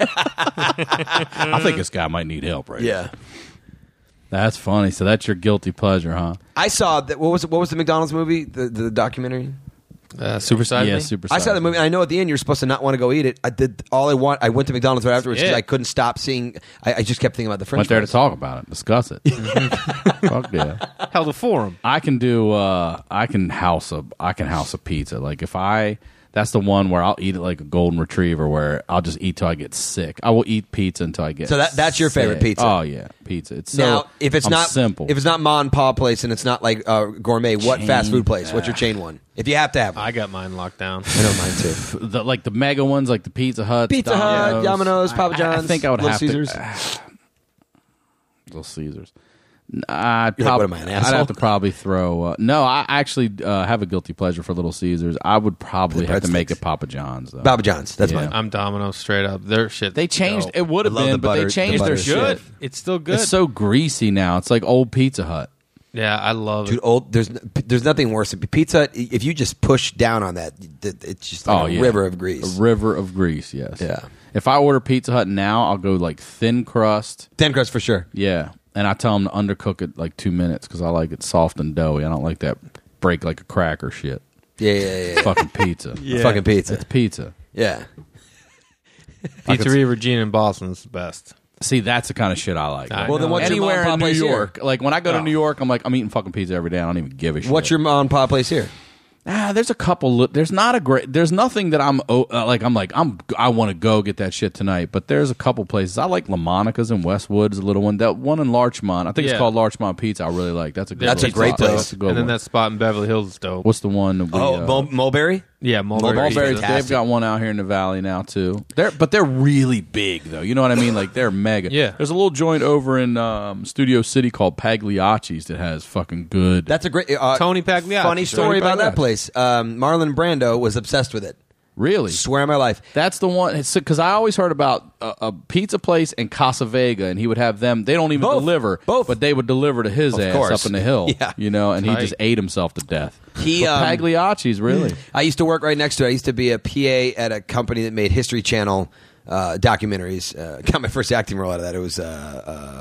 I think this guy might need help right now. Yeah. That's funny. So that's your guilty pleasure, huh? I saw that. What was the McDonald's movie? The documentary. Super Size Yeah, Me? super. I saw the movie. And I know at the end you're supposed to not want to go eat it. I did all I want. I went to McDonald's right afterwards because Yeah. I couldn't stop seeing. I just kept thinking about the French Went there to fries. talk about it, discuss it. Fuck yeah. Held a forum. I can do. I can house a pizza. Like that's the one where I'll eat it like a golden retriever, where I'll just eat till I get sick. I will eat pizza until I get. So that's your favorite sick. pizza? Oh yeah, pizza. It's Now, so, if it's I'm not simple, if it's not Ma and Pa place and it's not like gourmet, what Chain. fast food place? What's your chain one? If you have to have one. I got mine locked down. I know mine too. like the mega ones, like the Pizza Hut, Pizza Hut, Domino's, Papa John's, I think I would Little have Caesars. to. Little Caesars. I'd You're like, probably, what am I, an I'd asshole? have to probably throw. No, I actually have a guilty pleasure for Little Caesars. I would probably The have to make breadsticks. it Papa John's though. Papa John's. That's Yeah. mine. I'm Domino's straight up. Their shit. They changed. dope. It would have I love been, the but butter- they changed the their butter shit. Good. It's still good. It's so greasy now. It's like old Pizza Hut. Yeah, I love Dude, it. there's nothing worse. Pizza Hut, if you just push down on that, it's just like a river of grease. A river of grease. Yes. Yeah. If I order Pizza Hut now, I'll go like thin crust. Thin crust for sure. Yeah. And I tell them to undercook it like 2 minutes because I like it soft and doughy. I don't like that break like a cracker shit. Yeah. Fucking pizza. Fucking pizza. It's pizza. Yeah. Pizzeria Regina in Boston's the best. See, that's the kind of shit I like. I Well, then know. what's your Anywhere mom in and pop New place here? York, like when I go to Oh. New York, I'm like, I'm eating fucking pizza every day. I don't even give a shit. What's your Ma and Pa place here? There's a couple. There's not a great. There's nothing that I want to go get that shit tonight. But there's a couple places I like. La Monica's in Westwood's a little one. That one in Larchmont. I think it's Yeah. called Larchmont Pizza. I really like. That's a good. That's a little great spot. place. That's a good And then one. that spot in Beverly Hills is dope. What's the one? That we, Mulberry? Yeah, Mulberry. Mulberry. Pizza. They've got one out here in the valley now too. They're really big though. You know what I mean? Like they're mega. Yeah. There's a little joint over in Studio City called Pagliacci's that has fucking good. That's a great Tony Pagliacci. Funny story Tony about that Pagliacci. place. Marlon Brando was obsessed with it. really. Swear on my life. That's the one. Because I always heard about a pizza place in Casa Vega, and he would have them. They don't even Both. deliver, Both. but they would deliver to his Of ass course. up in the hill. Yeah. You know, and he Tight. just ate himself to death. He, But Pagliacci's really. I used to work right next to it. I used to be a PA at a company that made History Channel documentaries. Got my first acting role out of that. It was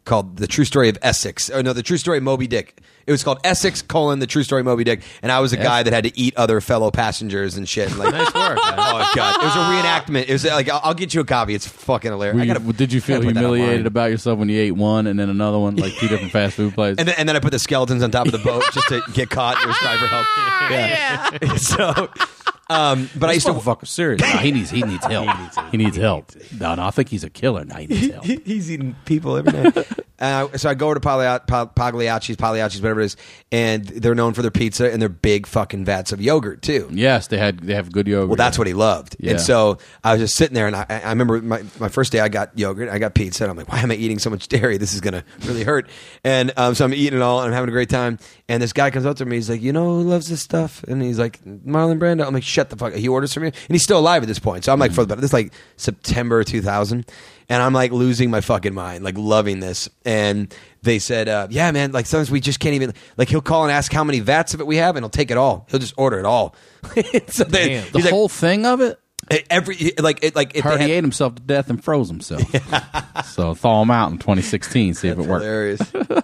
called The True Story of Essex. Oh no, The True Story of Moby Dick. It was called Essex: The True Story of Moby Dick, and I was a guy that had to eat other fellow passengers and shit. And like, Nice work, man. oh god, it was a reenactment. It was like I'll get you a copy. It's fucking hilarious. Did you feel gotta put that humiliated online. about yourself when you ate one and then another one, like 2 different fast food places? And then I put the skeletons on top of the boat just to get caught. It was driver help. Yeah. So, but I used to. Motherfucker, serious. No, he needs help. He needs help. No, I think he's a killer. No, he needs help. He's eating people every night. So I go to Pagliacci's, whatever it is, and they're known for their pizza and their big fucking vats of yogurt too. Yes, they have good yogurt. Well, that's what he loved. Yeah. And so I was just sitting there, and I remember my first day I got yogurt, I got pizza, and I'm like, why am I eating so much dairy? This is going to really hurt. And so I'm eating it all, and I'm having a great time. And this guy comes up to me, he's like, you know who loves this stuff? And he's like, Marlon Brando. I'm like, shut the fuck up. He orders from me, and he's still alive at this point. So I'm like, this is like September 2000. And I'm like losing my fucking mind, like loving this. And they said, yeah, man, like sometimes we just can't even, like he'll call and ask how many vats of it we have and he'll take it all. He'll just order it all. So Damn. The whole thing of it? If He ate himself to death and froze himself. So thaw him out in 2016, see if it worked. hilarious.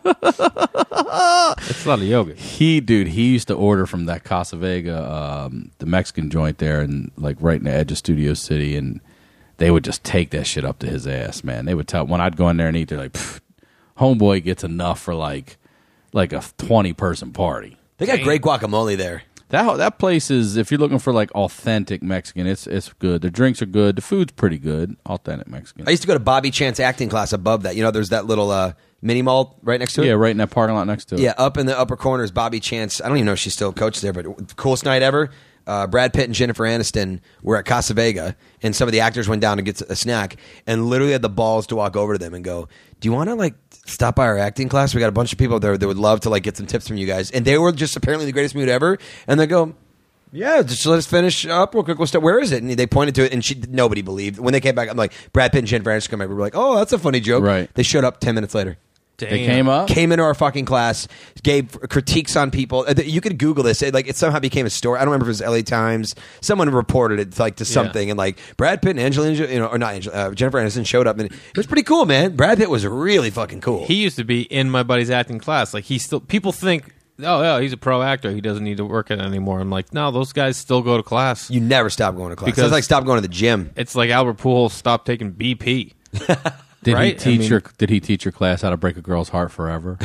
It's a lot of yogurt. He used to order from that Casa Vega, the Mexican joint there, and like right in the edge of Studio City, and they would just take that shit up to his ass, man. They would tell when I'd go in there and eat, they're like, homeboy gets enough for like a 20-person party. They got great guacamole there. That place is, if you're looking for like authentic Mexican, it's good. The drinks are good. The food's pretty good. Authentic Mexican. I used to go to Bobby Chance acting class above that. You know, there's that little mini mall right next to it. Yeah, right in that parking lot next to it. Yeah, up in the upper corner is Bobby Chance. I don't even know if she still coaches there, but coolest night ever. Brad Pitt and Jennifer Aniston were at Casa Vega, and some of the actors went down to get a snack, and literally had the balls to walk over to them and go, "Do you want to like stop by our acting class? We got a bunch of people there that would love to like get some tips from you guys." And they were just apparently the greatest mood ever. And they go, "Yeah, just let us finish up real quick. We'll start. Where is it?" And they pointed to it, and nobody believed. When they came back, I'm like, Brad Pitt and Jennifer Aniston come over. We're like, "Oh, that's a funny joke." Right. They showed up 10 minutes later. They came up? Came into our fucking class, gave critiques on people. You could Google this. It somehow became a story. I don't remember if it was LA Times. Someone reported it like to something, and like Brad Pitt and Angelina, or not Jennifer Aniston showed up, and it was pretty cool, man. Brad Pitt was really fucking cool. He used to be in my buddy's acting class. Like people think, oh yeah, he's a pro actor. He doesn't need to work it anymore. I'm like, no, those guys still go to class. You never stop going to class. Because It's like stop going to the gym. It's like Albert Pujols stopped taking BP. Did Right? Did he teach your class how to break a girl's heart forever?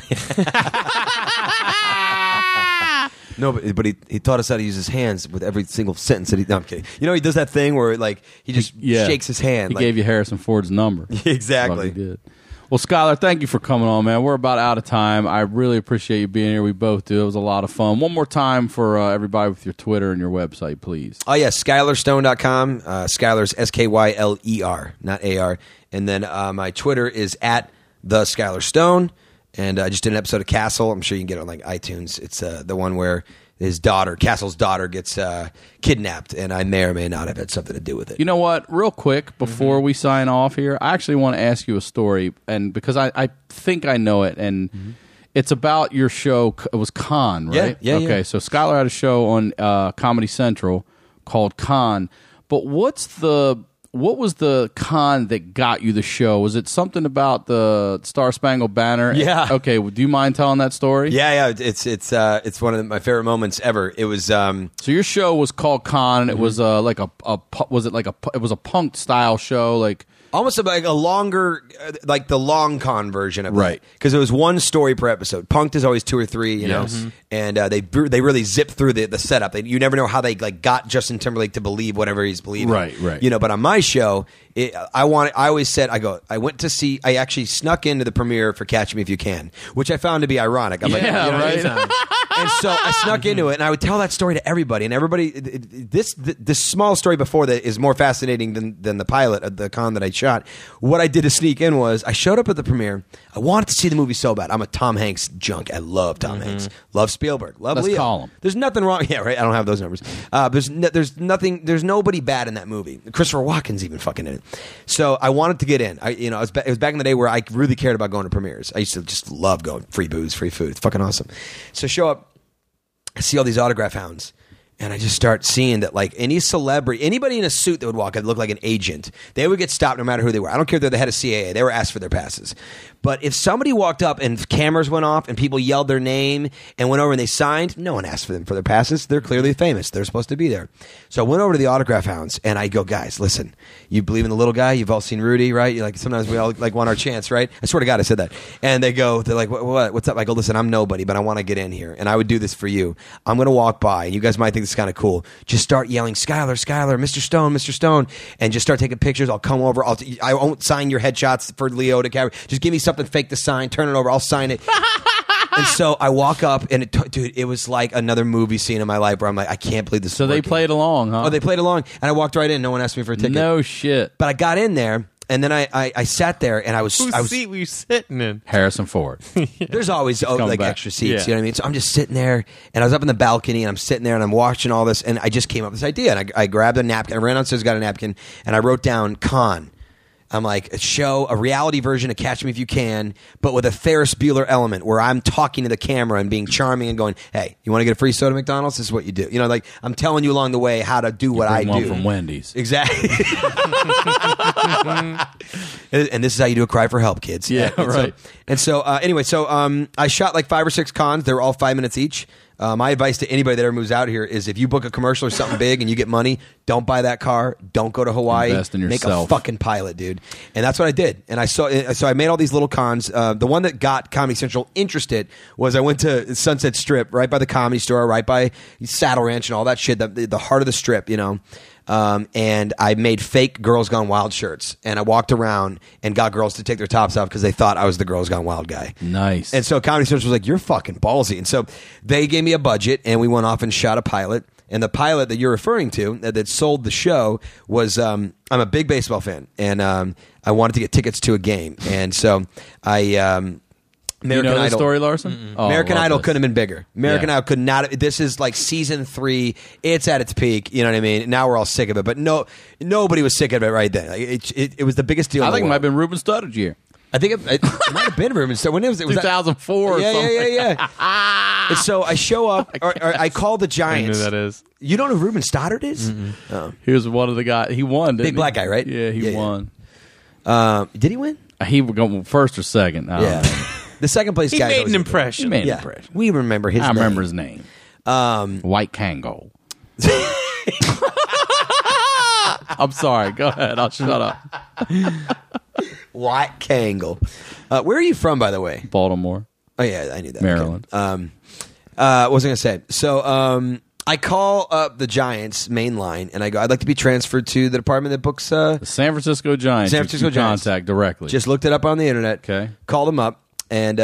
No, but he taught us how to use his hands with every single sentence that he. No, I'm kidding. You know, he does that thing where like he just shakes his hand. He like, gave you Harrison Ford's number. Exactly. He did. Well, Skylar, thank you for coming on, man. We're about out of time. I really appreciate you being here. We both do. It was a lot of fun. One more time for everybody with your Twitter and your website, please. Oh, yeah, SkylarStone.com. Skylar's SKYLER, not AR. And then my Twitter is at the Skylar Stone. And I just did an episode of Castle. I'm sure you can get it on like iTunes. It's the one where Castle's daughter gets kidnapped, and I may or may not have had something to do with it. You know what? Real quick, before we sign off here, I actually want to ask you a story, and because I think I know it, and it's about your show. It was Con, right? Yeah. Okay, so Skylar had a show on Comedy Central called Con, but what was the con that got you the show? Was it something about the Star Spangled Banner? Yeah. Okay. Do you mind telling that story? Yeah. It's one of my favorite moments ever. It was So your show was called Con. And it was like it was a punk style show, like almost like a longer, like the long con version of Right. Because it was one story per episode. Punked is always 2 or 3, you know, and they really zip through the setup. You never know how they like got Justin Timberlake to believe whatever he's believing. Right. You know, but on my show, I actually snuck into the premiere for Catch Me If You Can, which I found to be ironic. I'm like, you know, right. And so I snuck into it, and I would tell that story to everybody, and everybody. This small story before that is more fascinating than the pilot of the con that I shot. What I did to sneak in was I showed up at the premiere. I wanted to see the movie so bad. I'm a Tom Hanks junk. I love Tom Hanks. Love Spielberg. Love Let's Leo. call him. There's nothing wrong. Yeah, right. I don't have those numbers. There's nobody bad in that movie. Christopher Walken's even fucking in it. So I wanted to get in. It was back in the day where I really cared about going to premieres. I used to just love going free booze, free food. It's fucking awesome. So show up. I see all these autograph hounds, And I just start seeing that, like, any celebrity, anybody in a suit that would walk, I'd look like an agent. They would get stopped no matter who they were. I don't care if they're the head of CAA. They were asked for their passes. But if somebody walked up and cameras went off and people yelled their name and went over and they signed, no one asked for them for their passes. They're clearly famous. They're supposed to be there. So I went over to the autograph hounds and I go, guys, listen, you believe in the little guy? You've all seen Rudy, right? You're like, sometimes we all like want our chance, right? I swear to God, I said that. And they're like, what's up? I go, listen, I'm nobody, but I want to get in here. And I would do this for you. I'm going to walk by and you guys might think this is kind of cool. Just start yelling, Skyler, Mr. Stone, Mr. Stone, and just start taking pictures. I'll come over. I won't sign your headshots for Leo to carry. Just give me something fake to sign. Turn it over. I'll sign it. And so I walk up, and dude, it was like another movie scene in my life where I'm like, I can't believe this. So is they working. played along, huh? Oh, they played along, and I walked right in. No one asked me for a ticket. No shit. But I got in there. And then I sat there, and I was Whose seat were you sitting in? Harrison Ford. There's always like back. extra seats, Yeah. you know what I mean? So I'm just sitting there, and I was up in the balcony, and I'm sitting there, and I'm watching all this, and I just came up with this idea, and I grabbed a napkin, I ran downstairs, got a napkin, and I wrote down Con. I'm like, a reality version of Catch Me If You Can, but with a Ferris Bueller element where I'm talking to the camera and being charming and going, hey, you want to get a free soda at McDonald's? This is what you do. You know, like, I'm telling you along the way how to do what I Bring one do. from Wendy's. Exactly. And this is how you do a cry for help, kids. Yeah, And right. Anyway, I shot like 5 or 6 cons. They were all 5 minutes each. My advice to anybody that ever moves out here is if you book a commercial or something big and you get money, don't buy that car. Don't go to Hawaii. Invest in Make yourself. a fucking pilot, dude. And that's what I did. And so I made all these little cons. The one that got Comedy Central interested was I went to Sunset Strip, right by the Comedy Store, right by Saddle Ranch and all that shit, the heart of the strip, you know. And I made fake Girls Gone Wild shirts, and I walked around and got girls to take their tops off because they thought I was the Girls Gone Wild guy. Nice. And so Comedy Central was like, you're fucking ballsy. And so they gave me a budget, and we went off and shot a pilot. And the pilot that you're referring to that sold the show was I'm a big baseball fan, and I wanted to get tickets to a game. And so I American you know the Idol. story, Larson? Oh, American love Idol this. couldn't have been bigger. American Yeah. Idol could not. This is like season 3. It's at its peak. You know what I mean? Now we're all sick of it, but nobody was sick of it right then. Like, it was the biggest deal. I in the think it might have world. been Ruben Studdard's year. I think it might have been Ruben. So when it was that- 2004 or yeah, something. yeah. And so I show up, or I call the I Giants. know who that is. You don't know who Ruben Stoddard is? Oh. He was one of the guys. He won, didn't Big he? black guy, right? Yeah, he Yeah. won. Did he win? He would go first or second. I don't Yeah. know. The second place He guy. made goes an in. impression. He made an Yeah. impression. We remember his I name. remember his name. White Kangol. I'm sorry. Go ahead. I'll shut up. White Kangle. Where are you from, by the way? Baltimore. Oh, yeah, I knew that. Maryland. Okay. What was I going to say? So I call up the Giants main line, and I go, I'd like to be transferred to the department that books... The San Francisco Giants. San you Francisco can Giants. Contact directly. Just looked it up on the internet. Okay. Called them up, and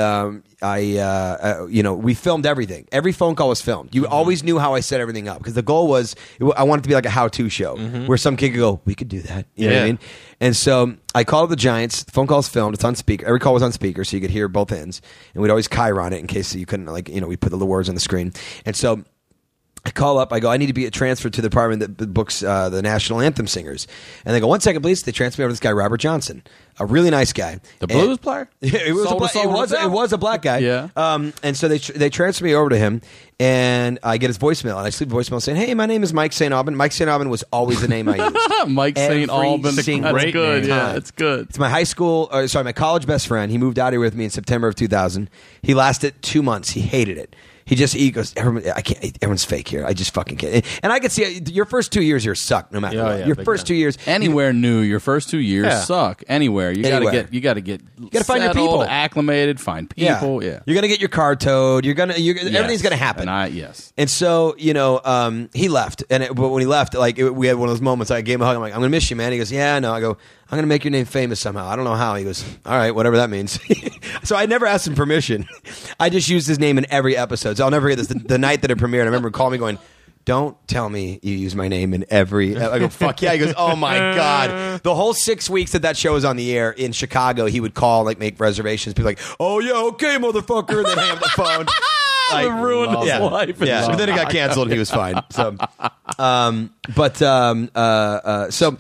we filmed everything. Every phone call was filmed. You always knew how I set everything up because the goal was I wanted it to be like a how-to show where some kid could go, we could do that. You know what I Yeah. mean? And so I called the Giants. The phone call was filmed. It's on speaker. Every call was on speaker, so you could hear both ends. And we'd always Chiron it in case you couldn't, we put the words on the screen. And so I call up. I go, I need to be transferred to the department that books the national anthem singers. And they go, 1 second, please. They transfer me over to this guy, Robert Johnson, a really nice guy. the blues player? It was, it was a black guy. Yeah. And so they transfer me over to him, and I get his voicemail, and I sleep voicemail saying, hey, my name is Mike St. Aubin. Mike St. Aubin was always the name I used. Mike St. Every Albans. single That's good. time. Yeah, it's good. It's my my college best friend. He moved out here with me in September of 2000. He lasted 2 months. He hated it. He goes, everyone's fake here. I just fucking can't. And I could see your first 2 years here suck no matter Oh, what. yeah, Your big first time. 2 years. Anywhere new, your first 2 years Yeah. suck. Anywhere. You Anywhere. gotta get You gotta find your settled, people. acclimated, find people. Yeah. You're gonna get your car towed. Everything's gonna happen. Yes. And so, he left. But when he left, we had one of those moments. I gave him a hug. I'm like, I'm going to miss you, man. He goes, yeah, no. I go, I'm going to make your name famous somehow. I don't know how. He goes, all right, whatever that means. So I never asked him permission. I just used his name in every episode. So I'll never forget this. The night that it premiered, I remember him calling me going, don't tell me you use my name in every... I go, fuck yeah. He goes, oh my God. The whole 6 weeks that show was on the air in Chicago, he would call, make reservations. People like, oh yeah, okay, motherfucker. And then hang up the phone. It ruined his Yeah. life. Yeah, but then it got canceled and he was fine. So, so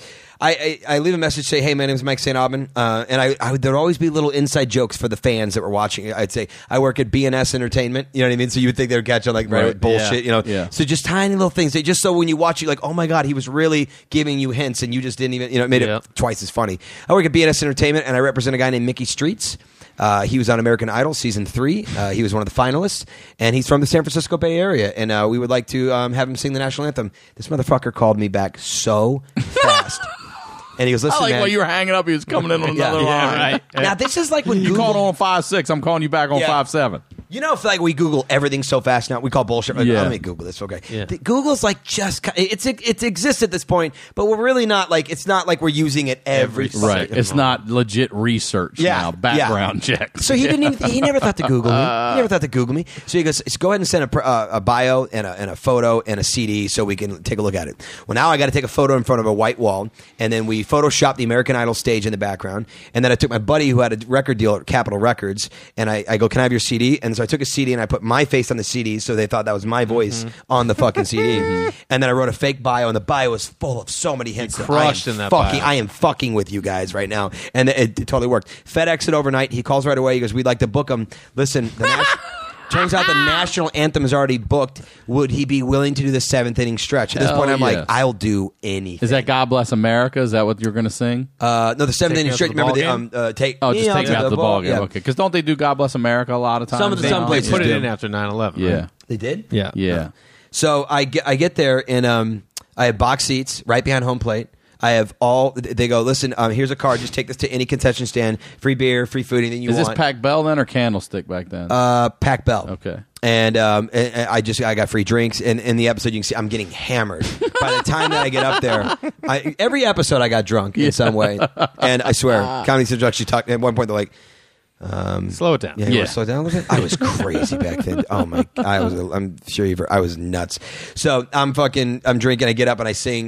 I leave a message, say, hey, my name is Mike St. Aubin, and there'd always be little inside jokes for the fans that were watching. I'd say, I work at BNS Entertainment, you know what I mean? So you would think they would catch on like Right. bullshit, you know? Yeah. So just tiny little things. Just so when you watch it, like, oh my God, he was really giving you hints and you just didn't even, it made Yeah. it twice as funny. I work at BNS Entertainment and I represent a guy named Mickey Streets. He was on American Idol season 3. He was one of the finalists, and he's from the San Francisco Bay Area. And we would like to have him sing the national anthem. This motherfucker called me back so fast. And he goes, listen, I like man. while you were hanging up, he was coming in on another line. right. Now, this is like when You Google... called on 5.6. I'm calling you back on Yeah. 5.7. You know, if like we Google everything so fast now, we call bullshit. Like, Yeah. let me Google this, okay? Yeah. Google's like just it exists at this point, but we're really not like it's not like we're using it every Right. second. It's not legit research Yeah, now. Background checks. So he didn't even, he never thought to Google me. He never thought to Google me. So he goes, go ahead and send a bio and a photo and a CD so we can take a look at it. Well, now I got to take a photo in front of a white wall, and then we photoshopped the American Idol stage in the background, and then I took my buddy who had a record deal at Capitol Records, and I go, can I have your CD? And so I took a CD and I put my face on the CD, so they thought that was my voice on the fucking CD. And then I wrote a fake bio, and the bio was full of so many hints. that crushed I am in that fucking, bio. I am fucking with you guys right now, and it totally worked. FedEx it overnight. He calls right away. He goes, "We'd like to book him." Listen, turns out the national anthem is already booked. Would he be willing to do the 7th inning stretch? At this Hell point, I'm yes. like, I'll do anything. Is that God Bless America? Is that what you're going to sing? No, the 7th Take inning me out stretch. to the Remember ball take Oh, just take me out to the ball game. Yeah. Okay. Because don't they do God Bless America a lot of times? Some of the- now? some places They put it do. in after 9/11. Yeah. Right? They did. Yeah. Yeah. So I get there and I have box seats right behind home plate. I have all. They go, listen. Here's a card. Just take this to any concession stand. Free beer, free food, anything you Is want. this Pac Bell then or Candlestick back then? Pac Bell. Okay. And I got free drinks. And in the episode, you can see I'm getting hammered. By the time that I get up there, every episode I got drunk in some way. And I swear, Comedy Central actually talked at one point. They're like, Slow it down. yeah, you want to slow down a little bit? I was crazy back then. Oh my! I'm sure I was nuts. So I'm drinking. I get up and I sing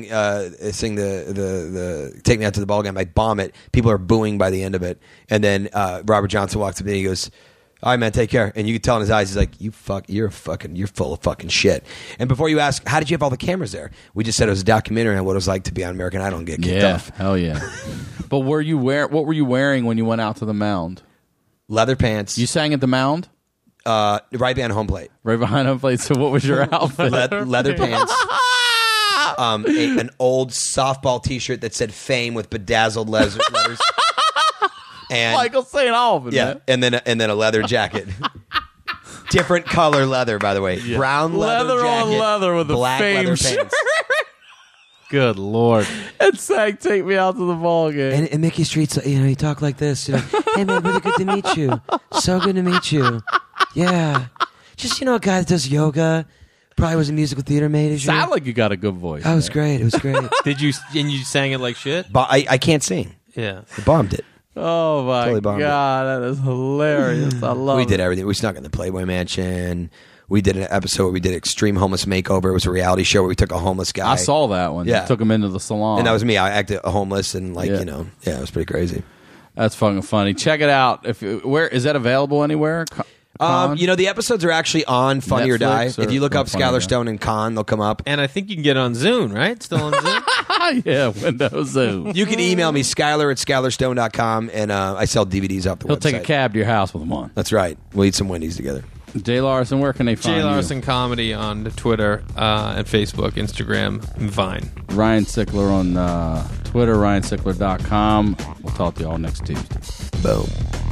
the Take Me Out to the Ball Game. I bomb it. People are booing by the end of it. And then Robert Johnson walks up to me. He goes, "All right, man, take care." And you can tell in his eyes, he's like, you're full of fucking shit. And before you ask, how did you have all the cameras there? We just said it was a documentary on what it was like to be on American Idol and get kicked Yeah. off. Hell yeah. But what were you wearing when you went out to the mound? Leather pants. You sang at the mound? Right behind home plate. Right behind home plate. So what was your outfit? Leather pants. An old softball T-shirt that said "Fame" with bedazzled letters. And Michael St. Alvin. yeah, Man. and then a leather jacket. Different color leather, by the way. Brown leather on jacket, leather with a black Fame leather shirt. pants. Good Lord. And sang "Take Me Out to the Ball Game." And Mickey Streets, he talked like this. Hey man, really good to meet you. So good to meet you. Yeah, just a guy that does yoga. Probably was a musical theater major. Sound like you got a good voice. That was great. It was great. Did you and you sang it like shit? But I can't sing. Yeah. I bombed it. Oh my Totally bombed God, that is hilarious. I love We it. did everything. We snuck in the Playboy Mansion. We did an episode where we did Extreme Homeless Makeover. It was a reality show where we took a homeless guy. I saw that one. Yeah. You took him into the salon. And that was me. I acted homeless and Yeah. it was pretty crazy. That's fucking funny. Check it out. Where is that available anywhere? Con? The episodes are actually on Funny or Die. Netflix or- If you look or up Funny or Skylar Die? Stone and Con, they'll come up. And I think you can get on Zune, right? Still on Zune? Yeah, Windows Zoom. You can email me, Skylar@SkylarStone.com, and I sell DVDs off the He'll website. take a cab to your house with him on. That's right. We'll eat some Wendy's together. Jay Larson, where can they find Jay you? Larson Comedy on Twitter and Facebook, Instagram, and Vine. Ryan Sickler on Twitter, RyanSickler.com. We'll talk to you all next Tuesday. Boom.